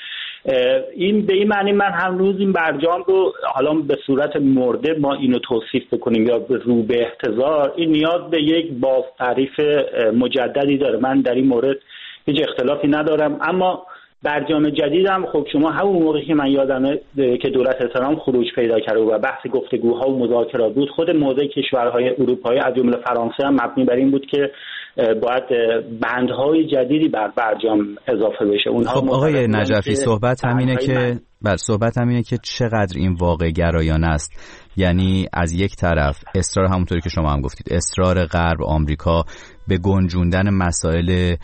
این به این معنی من هنوز این برجام رو حالا به صورت مرده ما اینو توصیف بکنیم یا رو به احتضار، این نیاز به یک باز تعریف مجددی داره. من در این مورد هیچ اختلافی ندارم، اما برجام جدیدم خب شما همون موقعی که من یادمه که دولت ترامپ خروج پیدا کرده و بحث گفتگوها و مذاکرات بود، خود موضع کشورهای اروپایی از جمله فرانسه هم مبنی بر این بود که باید بندهای جدیدی بر برجام اضافه بشه. خب آقای نجفی صحبت همینه که بر صحبت همینه که چقدر این واقع گرایانه است. یعنی از یک طرف اصرار، همونطوری که شما هم گفتید، اصرار غرب آمریکا به گنجوندن مسائل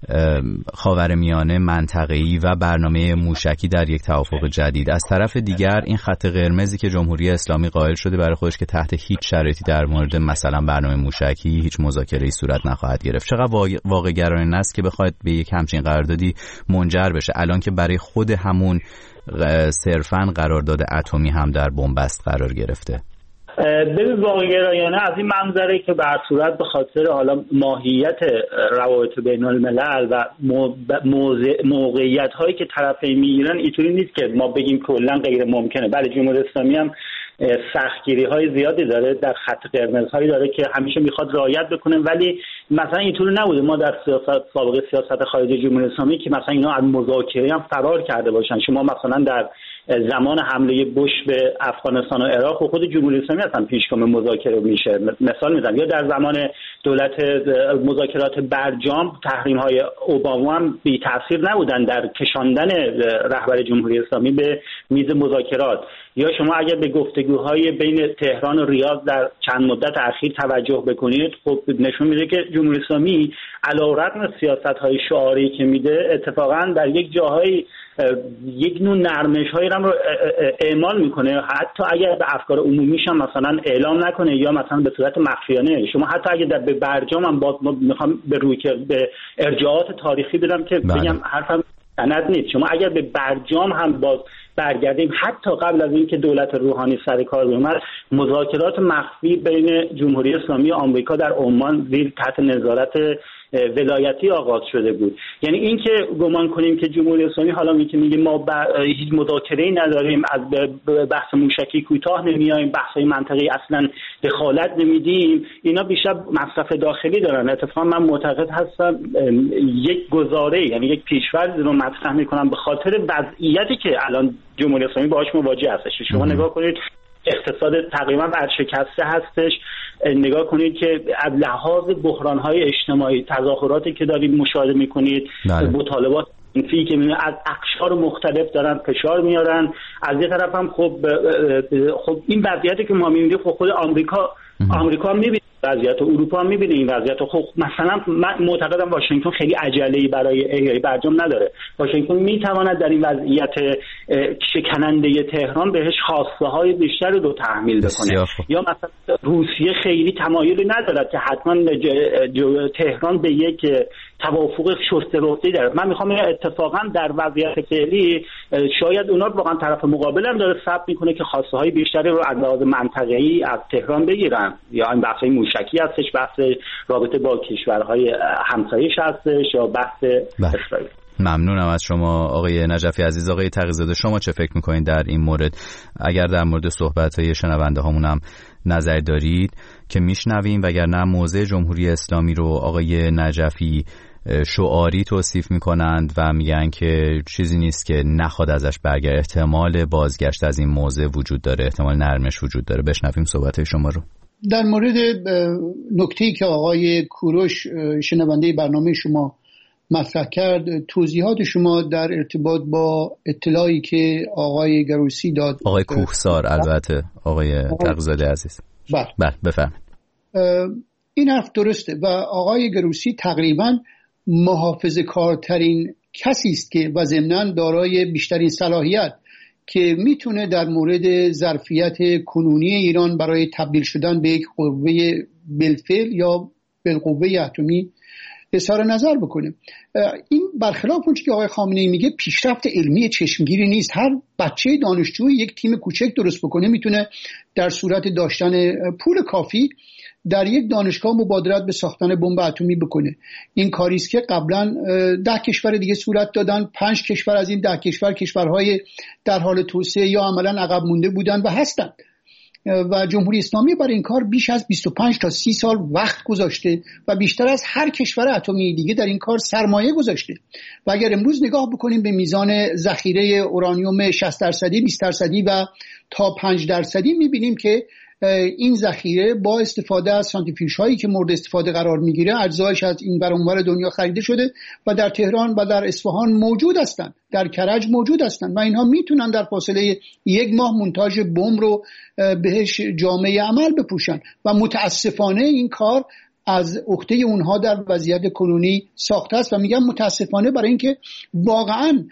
خاورمیانه منطقه‌ای و برنامه موشکی در یک توافق جدید. از طرف دیگر این خط قرمزی که جمهوری اسلامی قائل شده برای خودش که تحت هیچ شرایطی در مورد مثلا برنامه موشکی هیچ مذاکره‌ای صورت نخواهد گرفت. چقدر واقع گرایانه است که بخواد به یک همچین قراردادی منجر بشه، الان که برای خود همون صرفاً قرارداد اتمی هم در بنبست قرار گرفته. ببین واقع گرایانه از این منظره که به هر صورت به خاطر حالا ماهیت روابط بین الملل و موقعیت هایی که طرفین میگیرن اینطوری نیست که ما بگیم کلا غیر ممکنه. بله جمهوری اسلامی هم سختگیری های زیادی داره، در خط قرمز هایی داره که همیشه میخواد رعایت بکنه، ولی مثلا اینطوری نبوده ما در سیاست سابقه سیاست خارجی جمهوری اسلامی که مثلا اینا از مذاکره هم فرار کرده باشن. شما مثلا در زمان حمله بوش به افغانستان و عراق و خود جمهوری اسلامی اصلا پیشگام مذاکره میشه، مثال میزنم، یا در زمان دولت مذاکرات برجام تحریم های اوباما هم بی تاثیر نبودن در کشاندن رهبر جمهوری اسلامی به میز مذاکرات. یا شما اگر به گفتگوهای بین تهران و ریاض در چند مدت اخیر توجه بکنید، خب نشون میده که جمهوری اسلامی علیرغم سیاست‌های شعاری که میده اتفاقا در یک جاهای یک نوع نرمش‌هایی رو اعمال میکنه، حتی اگر به افکار عمومیش هم مثلا اعلام نکنه یا مثلا به صورت مخفیانه. شما حتی اگر در به برجام هم باز میخوام به روی به ارجاعات تاریخی بدم که بله. بگم حرفم سند نیست. شما اگر به برجام هم باز برگردیم، حتی قبل از اینکه دولت روحانی سر کار بیامد، مذاکرات مخفی بین جمهوری اسلامی و آمریکا در عمان زیر تحت نظارت ولایتی آغاز شده بود. یعنی این که گمان کنیم که جمهوری اسلامی حالا میگه میگه ما هیچ مذاکره‌ای نداریم، از بحث موشکی کوتاه نمیایم، بحث‌های منطقه‌ای اصلا دخالت نمیدیم، اینا بیشتر مصرف داخلی دارن. اتفاقا من معتقد هستم یک گزاره، یعنی یک پیش‌فرض رو مطرح میکنم به خاطر وضعیتی که الان جمهوری اسلامی باهاش مواجه هستش. شما نگاه کنید اقتصاد تقریبا ورشکسته هستش، نگاه کنید که از لحاظ بحران‌های اجتماعی تظاهراتی که دارید مشاهده می‌کنید، مطالبات فی که می‌بینید از اقشار مختلف دارن فشار میارن. از یه طرف هم خب خب این وضعیتی که ما می‌بینیم خب خود آمریکا آمریکا می‌بینه وضعیت، اروپا هم می‌بینه این وضعیت. خب مثلا من معتقدم واشنگتن خیلی عجله‌ای برای احیای برجام نداره. واشنگتن می‌تواند در این وضعیت شکننده تهران بهش خواسته‌های بیشتری رو تحمیل بکنه. یا مثلا روسیه خیلی تمایلی ندارد که حتما تهران به یک توافق شسته رفته داره. من میخوام اتفاقا در وضعیت فعلی شاید اونا واقعا طرف مقابل هم داره ثبت میکنه که خواسته های بیشتری رو از لحاظ منطقه‌ای از تهران بگیرن، یا این بحث موشکی هستش، بحث رابطه با کشورهای همسایش هستش، یا بحث اسرائیل. ممنونم از شما آقای نجفی عزیز. آقای تقی‌زاده شما چه فکر میکنید در این مورد؟ اگر در مورد صحبت‌های شنونده هامون هم نظر دارید که میشنویم، وگرنه موضع جمهوری اسلامی رو آقای نجفی شعاری توصیف میکنند و میگن که چیزی نیست که نخواد ازش برگرد، احتمال بازگشت از این موضع وجود داره، احتمال نرمش وجود داره. بشنویم صحبت شما رو. در مورد نکته‌ای که آقای کوروش شنونده برنامه شما مطرح کرد، توضیحات شما در ارتباط با اطلاعی که آقای گروسی داد، آقای کوهسار البته، آقای تقی‌زاده عزیز، بله بله بفرمایید. این حرف درسته و آقای گروسی تقریباً محافظه‌کارترین کسی است که و ضمناً دارای بیشترین صلاحیت که میتونه در مورد ظرفیت کنونی ایران برای تبدیل شدن به یک قوه بالفعل یا بالقوه اتمی اظهار نظر بکنه. این برخلاف اون چیزی که آقای خامنه‌ای میگه پیشرفت علمی چشمگیری نیست. هر بچه دانشجو یک تیم کوچک درست بکنه میتونه در صورت داشتن پول کافی در یک دانشگاه مبادرت به ساختن بمب اتمی بکنه. این کاری است که قبلا ده کشور دیگه صورت دادن. پنج کشور از این ده کشور کشورهای در حال توسعه یا عملا عقب مونده بودن و هستند و جمهوری اسلامی برای این کار بیش از بیست و پنج تا سی سال وقت گذاشته و بیشتر از هر کشور اتمی دیگه در این کار سرمایه گذاشته. و اگر امروز نگاه بکنیم به میزان ذخیره اورانیوم شصت درصدی، بیست درصدی و تا پنج درصدی میبینیم که این ذخیره با استفاده از سانتریفیوژ هایی که مورد استفاده قرار میگیره اجزایش از این ور اونور دنیا خریده شده و در تهران و در اصفهان موجود هستند، در کرج موجود هستند و اینها میتونن در فاصله یک ماه مونتاژ بمب رو بهش جامعه عمل بپوشن و متاسفانه این کار از عهده اونها در وضعیت کنونی ساخته است و میگم متاسفانه برای اینکه واقعاً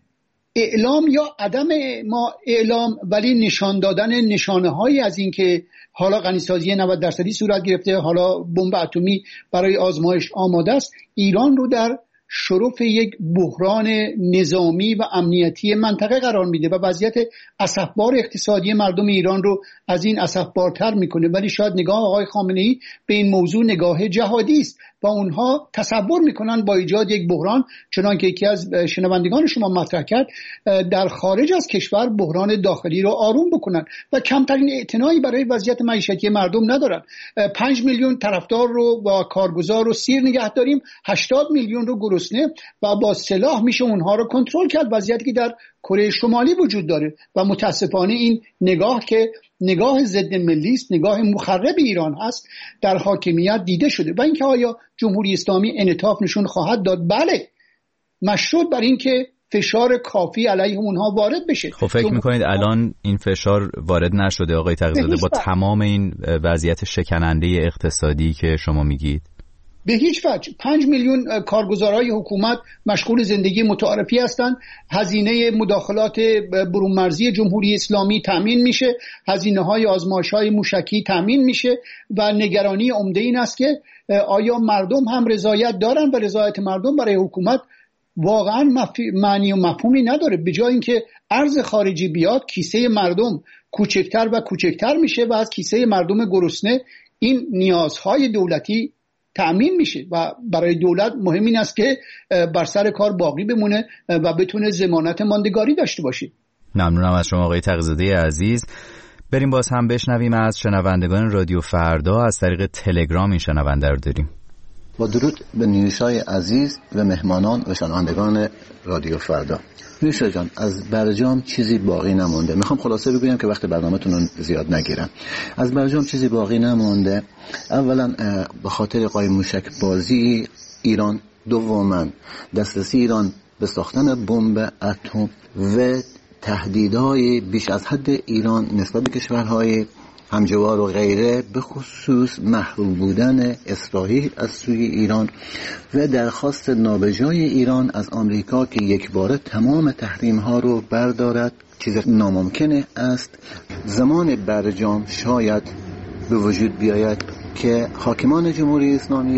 اعلام یا عدم ما اعلام ولی نشان دادن نشانه هایی از این که حالا غنیسازی نود درصدی صورت گرفته، حالا بمب اتمی برای آزمایش آماده است، ایران رو در شرف یک بحران نظامی و امنیتی منطقه قرار میده و وضعیت اسفبار اقتصادی مردم ایران رو از این اسفبارتر میکنه. ولی شاید نگاه آقای خامنه‌ای به این موضوع نگاه جهادی است و اونها تصور میکنن با ایجاد یک بحران، چنان که یکی از شنوندگان شما مطرح کرد، در خارج از کشور بحران داخلی رو آروم بکنن و کمترین اعتنایی برای وضعیت معیشتی مردم ندارن. پنج میلیون طرفدار رو با کارگزار رو سیر نگه داریم، هشتاد میلیون رو گرسنه و با سلاح میشه اونها رو کنترل کرد، وضعیتی که در کره شمالی وجود داره. و متاسفانه این نگاه که نگاه ضد ملی است، نگاه مخرب ایران هست، در حاکمیت دیده شده. و اینکه آیا جمهوری اسلامی انعطاف نشون خواهد داد؟ بله، مشروط بر این که فشار کافی علیه اونها وارد بشه. خب فکر میکنید الان این فشار وارد نشده آقای تقی‌زاده با تمام این وضعیت شکننده اقتصادی که شما میگید؟ به هیچ وجه. پنج میلیون کارگزارای حکومت مشغول زندگی متعارفی هستند، هزینه مداخلات برون مرزی جمهوری اسلامی تامین میشه، هزینه های آزمایش های موشکی تامین میشه و نگرانی عمده این است که آیا مردم هم رضایت دارن و رضایت مردم برای حکومت واقعا معنی و مفهومی نداره. به جای اینکه ارز خارجی بیاد، کیسه مردم کوچکتر و کوچکتر میشه و از کیسه مردم گرسنه این نیازهای دولتی تأمین میشه و برای دولت مهم این است که بر سر کار باقی بمونه و بتونه ضمانت ماندگاری داشته باشه. ممنونم از شما آقای تقی‌زاده عزیز. بریم باز هم بشنویم از شنوندگان رادیو فردا. از طریق تلگرام این شنونده رو داریم. با درود به نیوشای عزیز و مهمانان و شنوندگان رادیو فردا. نیوشا جان، از برجام چیزی باقی نمونده. میخوام خلاصه بگویم که وقت برنامه‌تون رو زیاد نگیرم. از برجام چیزی باقی نمونده. اولا به خاطر قای موشک بازی ایران، دوما دسترسی ایران به ساختن بمب اتم و تهدیدهای بیش از حد ایران نسبت به کشورهای همجوار و غیره، به خصوص محروم بودن اسرائیل از سوی ایران و درخواست نابجای ایران از آمریکا که یک باره تمام تحریم ها رو بردارد، چیز ناممکنه است. زمان برجام شاید به وجود بیاید که حاکمان جمهوری اسلامی ایران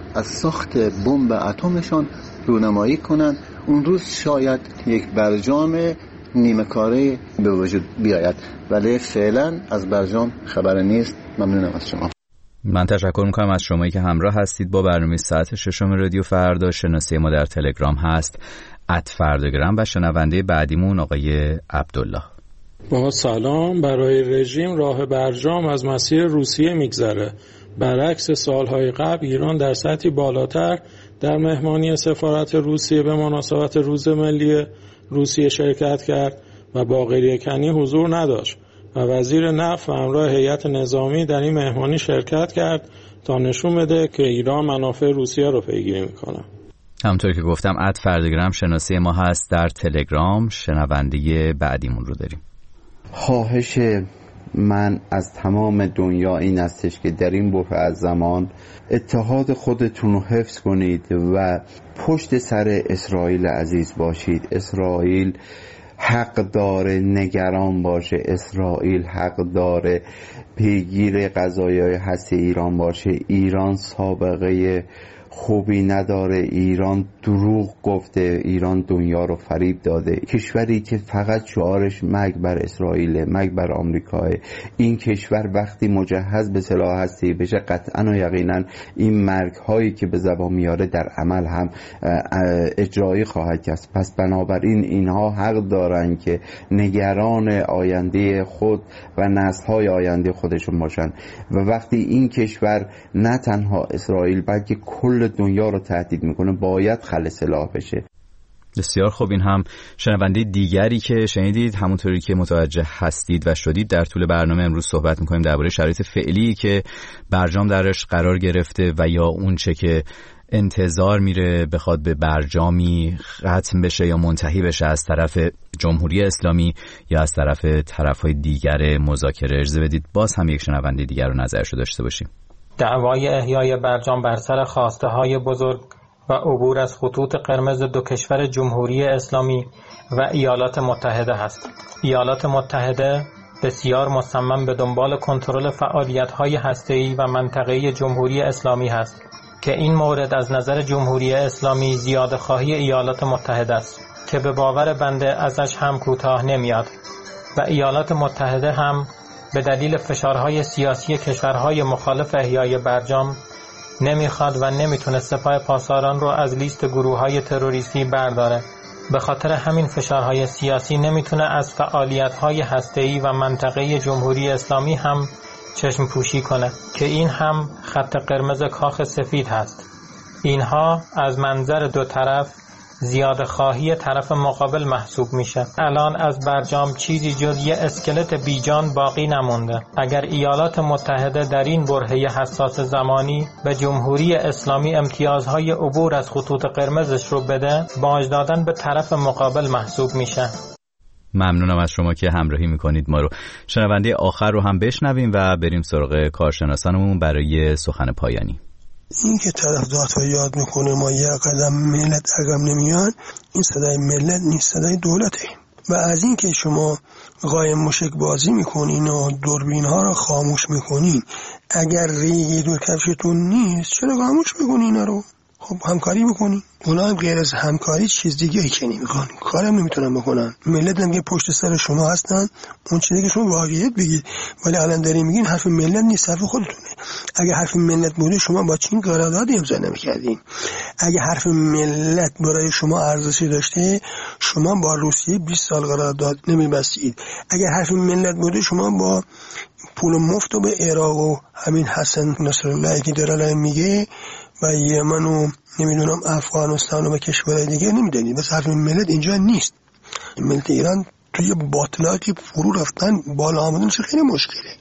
از ساخت بمب اتمشان رونمایی کنند. اون روز شاید یک برجام نیمه کاره به وجود بیاید، ولی فعلا از برجام خبر نیست. ممنونم از شما. من تشکر میکنم از شمایی که همراه هستید با برنامه ساعت ششم رادیو فردا. شناسه ما در تلگرام هست ات فرداگرام و شنونده بعدیمون آقای عبدالله. با سلام. برای رژیم راه برجام از مسیر روسیه میگذره. برعکس سالهای قبل ایران در سطحی بالاتر در مهمانی سفارت روسیه به مناسبت روز ملی روسیه شرکت کرد و باقری کنی حضور نداشت و وزیر نفت و همراه هیئت نظامی در این مهمانی شرکت کرد تا نشون بده که ایران منافع روسیه رو پیگیری میکنه. همونطور که گفتم ات فرداگرام شناسه ما هست در تلگرام. شنونده بعدیمون رو داریم. خواهش من از تمام دنیا این استش که در این بحران از زمان اتحاد خودتون رو حفظ کنید و پشت سر اسرائیل عزیز باشید. اسرائیل حق داره نگران باشه، اسرائیل حق داره پیگیر قضایای هسته ایران باشه. ایران سابقه خوبی نداره، ایران دروغ گفته، ایران دنیا رو فریب داده. کشوری که فقط شعارش مرگ بر اسرائیل، مرگ بر آمریکا. این کشور وقتی مجهز به سلاح هستی بشه قطعا و یقینا این مرگ هایی که به زبان میاره در عمل هم اجرایی خواهد کرد. پس بنابراین اینها حق دارن که نگران آینده خود و نسل های آینده خودشون باشن و وقتی این کشور نه تنها اسرائیل بلکه کل دنیا رو تهدید میکنه باید خل سلاح بشه. بسیار خوب. این هم شنونده دیگری که شنیدید. همونطوری که متوجه هستید و شدید در طول برنامه امروز صحبت میکنیم درباره شرایط فعلی که برجام درش قرار گرفته و یا اون چه که انتظار میره بخواد به برجامی ختم بشه یا منتهی بشه از طرف جمهوری اسلامی یا از طرف طرفهای دیگر مذاکره. اجازه بدید باز هم یک شنونده دیگر رو نظرشو داشته باشیم. دعوای احیای برجام بر سر خواسته های بزرگ و عبور از خطوط قرمز دو کشور جمهوری اسلامی و ایالات متحده است. ایالات متحده بسیار مصمم به دنبال کنترل فعالیت‌های هسته‌ای و منطقه‌ای جمهوری اسلامی است که این مورد از نظر جمهوری اسلامی زیاده خواهی ایالات متحده است که به باور بنده ازش هم کوتاه نمیاد و ایالات متحده هم به دلیل فشارهای سیاسی کشورهای مخالف احیای برجام نمیخواد و نمیتونه سپاه پاسداران رو از لیست گروههای تروریستی برداره. به خاطر همین فشارهای سیاسی نمیتونه از فعالیت‌های هسته‌ای و منطقه‌ای جمهوری اسلامی هم چشم پوشی کنه که این هم خط قرمز کاخ سفید هست. اینها از منظر دو طرف زیاده خواهی طرف مقابل محسوب میشه. الان از برجام چیزی جز یه اسکلت بیجان باقی نمونده. اگر ایالات متحده در این برهه حساس زمانی به جمهوری اسلامی امتیازهای عبور از خطوط قرمزش رو بده، باج دادن به طرف مقابل محسوب میشه. ممنونم از شما که همراهی میکنید ما رو. شنونده آخر رو هم بشنویم و بریم سراغ کارشناسانمون برای سخن پایانی. این که طرفدارها یاد میکنه ما یه قدم ملت عقب نمیان، این صدای ملت نیست، صدای دولته. و از این که شما قایم مشک بازی میکنین و دوربین ها رو خاموش میکنین، اگر ریگی دور کفشتون نیست چرا خاموش میکنین اینا رو؟ خب همکاری بکنین. اونا هم غیر از همکاری چیز دیگه ای که نمیکنن، کارم نمیتونن بکنن. ملت هم که پشت سر شما هستن، اون چیزی که شما واقعیت بگید. ولی الان دارین میگین حرف ملت نیست، حرف خودتونه. اگه حرف ملت بوده شما با چین قراردادی امضا نمیکردین. اگه حرف ملت برای شما ارزشی داشته، شما با روسیه بیست سال قرارداد نمیبستید. اگه حرف ملت بوده شما با پول مفت و به عراق و همین حسن نصرالله که داره میگه و یمن و نمیدونم افغانستان و کشورهای دیگه نمیدونید. بس حرف ملت اینجا نیست. ملت ایران توی باطلاتی فرو رفتن، بالا آمدنش خیلی مشکله.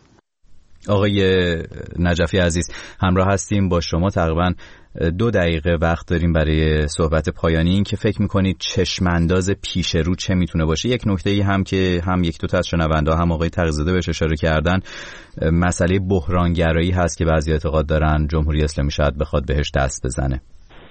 آقای نجفی عزیز همراه هستیم با شما. تقریبا دو دقیقه وقت داریم برای صحبت پایانی. این که فکر میکنید چشمانداز پیش رو چه میتونه باشه؟ یک نکته ای هم که هم یک دو تا از شنونده هم آقای تقی‌زاده بهش اشاره کردن، مسئله بحرانگرایی هست که بعضی اعتقاد دارن جمهوری اسلامی شاید بخواد بهش دست بزنه.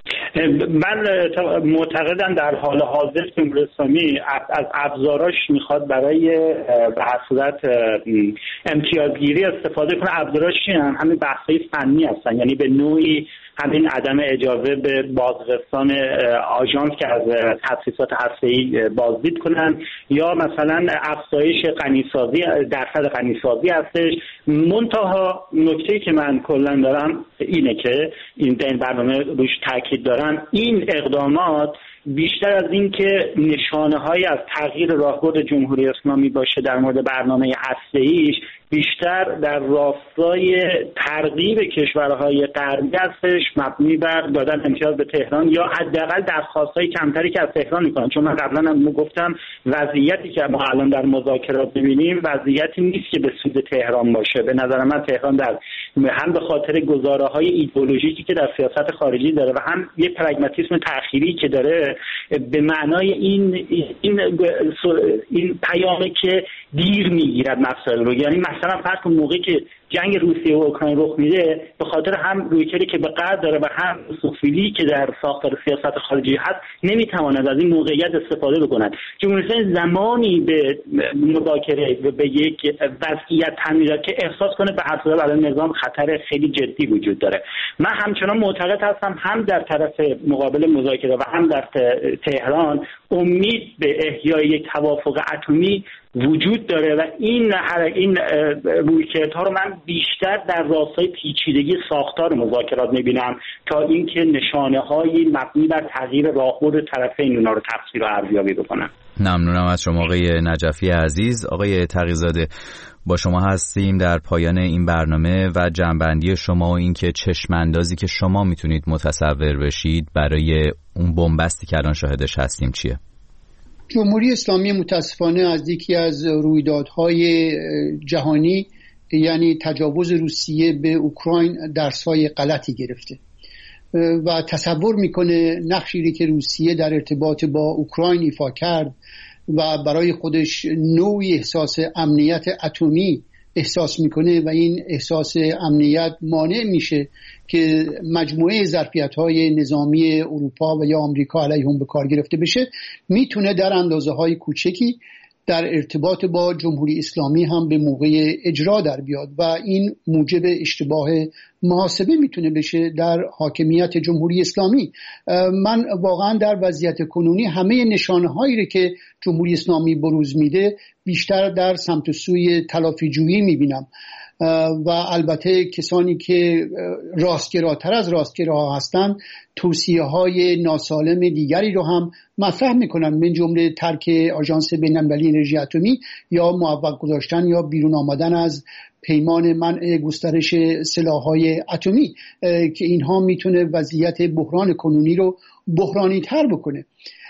من معتقدم در حال حاضر جمهوری اسلامی از ابزاراش میخواد برای به هر صورت امتیازگیری استفاده کنه. ابزاراش چی هم؟ همین بحث‌های فنی هستن، یعنی به نوعی همین عدم اجازه به بازرسان آژانس که از تاسیسات هسته‌ای بازدید کنن، یا مثلا افزایش غنیسازی، درصد غنیسازی هستش. منتها نکته‌ای که من کلا دارم اینه که این برنامه روش تاکید دارم، این اقدامات بیشتر از این که نشانه‌هایی از تغییر راهبرد جمهوری اسلامی باشه در مورد برنامه هسته‌ایش، بیشتر در راستای ترغیب کشورهای غربی هستش، مبنی بر دادن امتیاز به تهران یا حداقل درخواست‌های کمتری که از تهران می‌کنن. چون من قبلا هم گفتم وضعیتی که ما الان در مذاکرات می‌بینیم وضعیتی نیست که به سود تهران باشه. به نظر من تهران در هم به خاطر گزاره‌های ایدئولوژیکی که در سیاست خارجی داره و هم یه پرگماتیسم تأخیری که داره، به معنای این این این پیامی که دیر میگیرد مسائل رو. یعنی مثلا فرض کن موقعی که جنگ روسیه و اوکراین رخ میده، به خاطر هم رویکردی که به غرب داره و هم سوفیلی که در ساختار سیاست خارجی هست، نمیتواند از این موقعیت استفاده بکند. جمهوری اسلامی زمانی به مذاکره و به یک وضعیت تعمیرات که احساس کنه به هر صورت برای نظام خطر خیلی جدی وجود داره. من همچنان معتقد هستم هم در طرف مقابل مذاکره و هم در تهران امید به احیای یک توافق اتمی وجود داره و این این رویکردها رو من بیشتر در راستای پیچیدگی ساختار مذاکرات می‌بینم تا اینکه نشانه‌های مبنی بر تغییر راهبرد طرفین اونا رو تفسیر و ارزیابی بکنم. ممنونم از شما آقای نجفی عزیز. آقای تقی‌زاده، با شما هستیم در پایان این برنامه و جنبندی شما و اینکه چشم اندازی که شما میتونید متصور بشید برای اون بنبستی که الان شاهدش هستیم چیه؟ جمهوری اسلامی متاسفانه از یکی از رویدادهای جهانی، یعنی تجاوز روسیه به اوکراین، درس‌های غلطی گرفته و تصور میکنه نقشی که روسیه در ارتباط با اوکراین ایفا کرد و برای خودش نوعی احساس امنیت اتمی احساس میکنه و این احساس امنیت مانع میشه که مجموعه ظرفیت‌های نظامی اروپا و یا آمریکا علیه هم به کار گرفته بشه، میتونه در اندازه‌های کوچکی در ارتباط با جمهوری اسلامی هم به موقع اجرا در بیاد و این موجب اشتباه محاسبه میتونه بشه در حاکمیت جمهوری اسلامی. من واقعا در وضعیت کنونی همه نشانه‌هایی رو که جمهوری اسلامی بروز میده بیشتر در سمت و سوی تلافی جویی میبینم و البته کسانی که راستگراتر از راستگراها هستند توصیه های ناسالم دیگری رو هم مطرح میکنن، من جمله ترک آژانس بین‌المللی انرژی اتمی یا موفق گذاشتن یا بیرون آمدن از پیمان منع گسترش سلاح‌های اتمی که اینها میتونه وضعیت بحران کنونی رو بحرانی تر بکنه.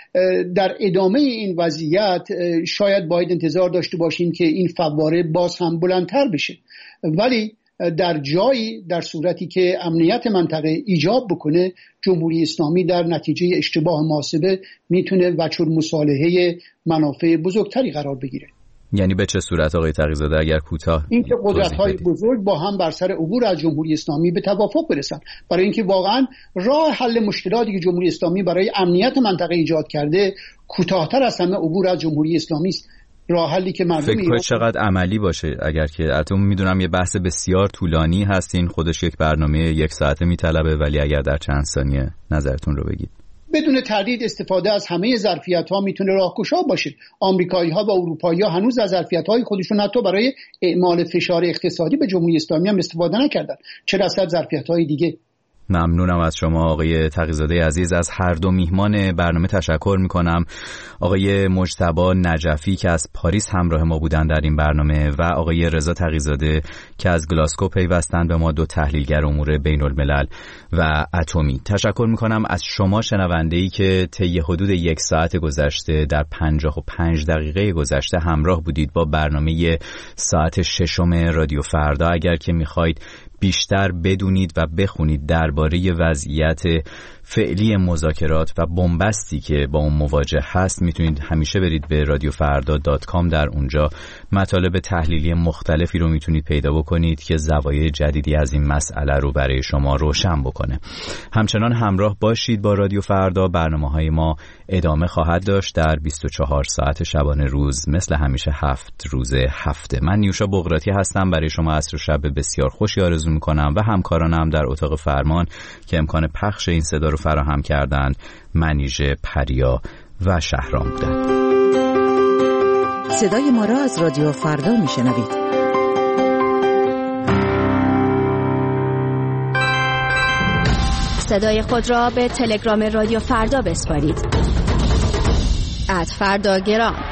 در ادامه این وضعیت شاید باید انتظار داشته باشیم که این فواره باز هم بلندتر بشه، ولی در جایی در صورتی که امنیت منطقه ایجاب بکنه جمهوری اسلامی در نتیجه اشتباه محاسبه میتونه وجه المصالحه منافع بزرگتری قرار بگیره. یعنی به چه صورت آقای تقی‌زاده اگر کوتاه؟ این که قدرت‌های بزرگ با هم بر سر عبور از جمهوری اسلامی به توافق برسن، برای اینکه واقعا راه حل مشکلاتی که جمهوری اسلامی برای امنیت منطقه ایجاد کرده کوتاه‌تر از همه عبور از جمهوری اسلامی است. راه حلی که مردم فکر کنید چقدر عملی باشه؟ اگر که البته میدونم یه بحث بسیار طولانی هستین، خودش یک برنامه یک ساعته میطلبه، ولی اگر در چند ثانیه نظرتون رو بگید. بدون تردید استفاده از همه ظرفیت‌ها میتونه راهگشا باشه. آمریکایی‌ها و اروپایی‌ها هنوز از ظرفیت‌های خودشون حتی برای اعمال فشار اقتصادی به جمهوری اسلامی هم استفاده نکردن، چه رسد ظرفیت‌های دیگه. ممنونم از شما آقای تقی‌زاده عزیز. از هر دو میهمان برنامه تشکر میکنم، آقای مجتبی نجفی که از پاریس همراه ما بودن در این برنامه و آقای رضا تقی‌زاده که از گلاسگو پیوستن به ما، دو تحلیلگر امور بین الملل و اتمی. تشکر میکنم از شما شنونده‌ای که طی حدود یک ساعت گذشته در پنجاه و پنج دقیقه گذشته همراه بودید با برنامه ساعت ششم رادیو فردا. اگر که میخواید بیشتر بدونید و بخونید درباره وضعیت فعلی مذاکرات و بنبستی که با اون مواجه هست میتونید همیشه برید به رادیو فردا دات کام. در اونجا مطالب تحلیلی مختلفی رو میتونید پیدا بکنید که زوایای جدیدی از این مسئله رو برای شما روشن بکنه. همچنان همراه باشید با رادیو فردا. برنامه‌های ما ادامه خواهد داشت در بیست و چهار ساعت شبانه روز، مثل همیشه هفت روز هفته. من نیوشا بغراتی هستم. برای شما عصر و شب بسیار خوشی آرزو میکنم و همکارانم در اتاق فرمان که امکان پخش این صدا رو فراهم کردند منیژه، پریا و شهرام بودند. صدای ما را از رادیو فردا میشنوید. صدای خود را به تلگرام رادیو فردا بسپارید. ات فردا گرام.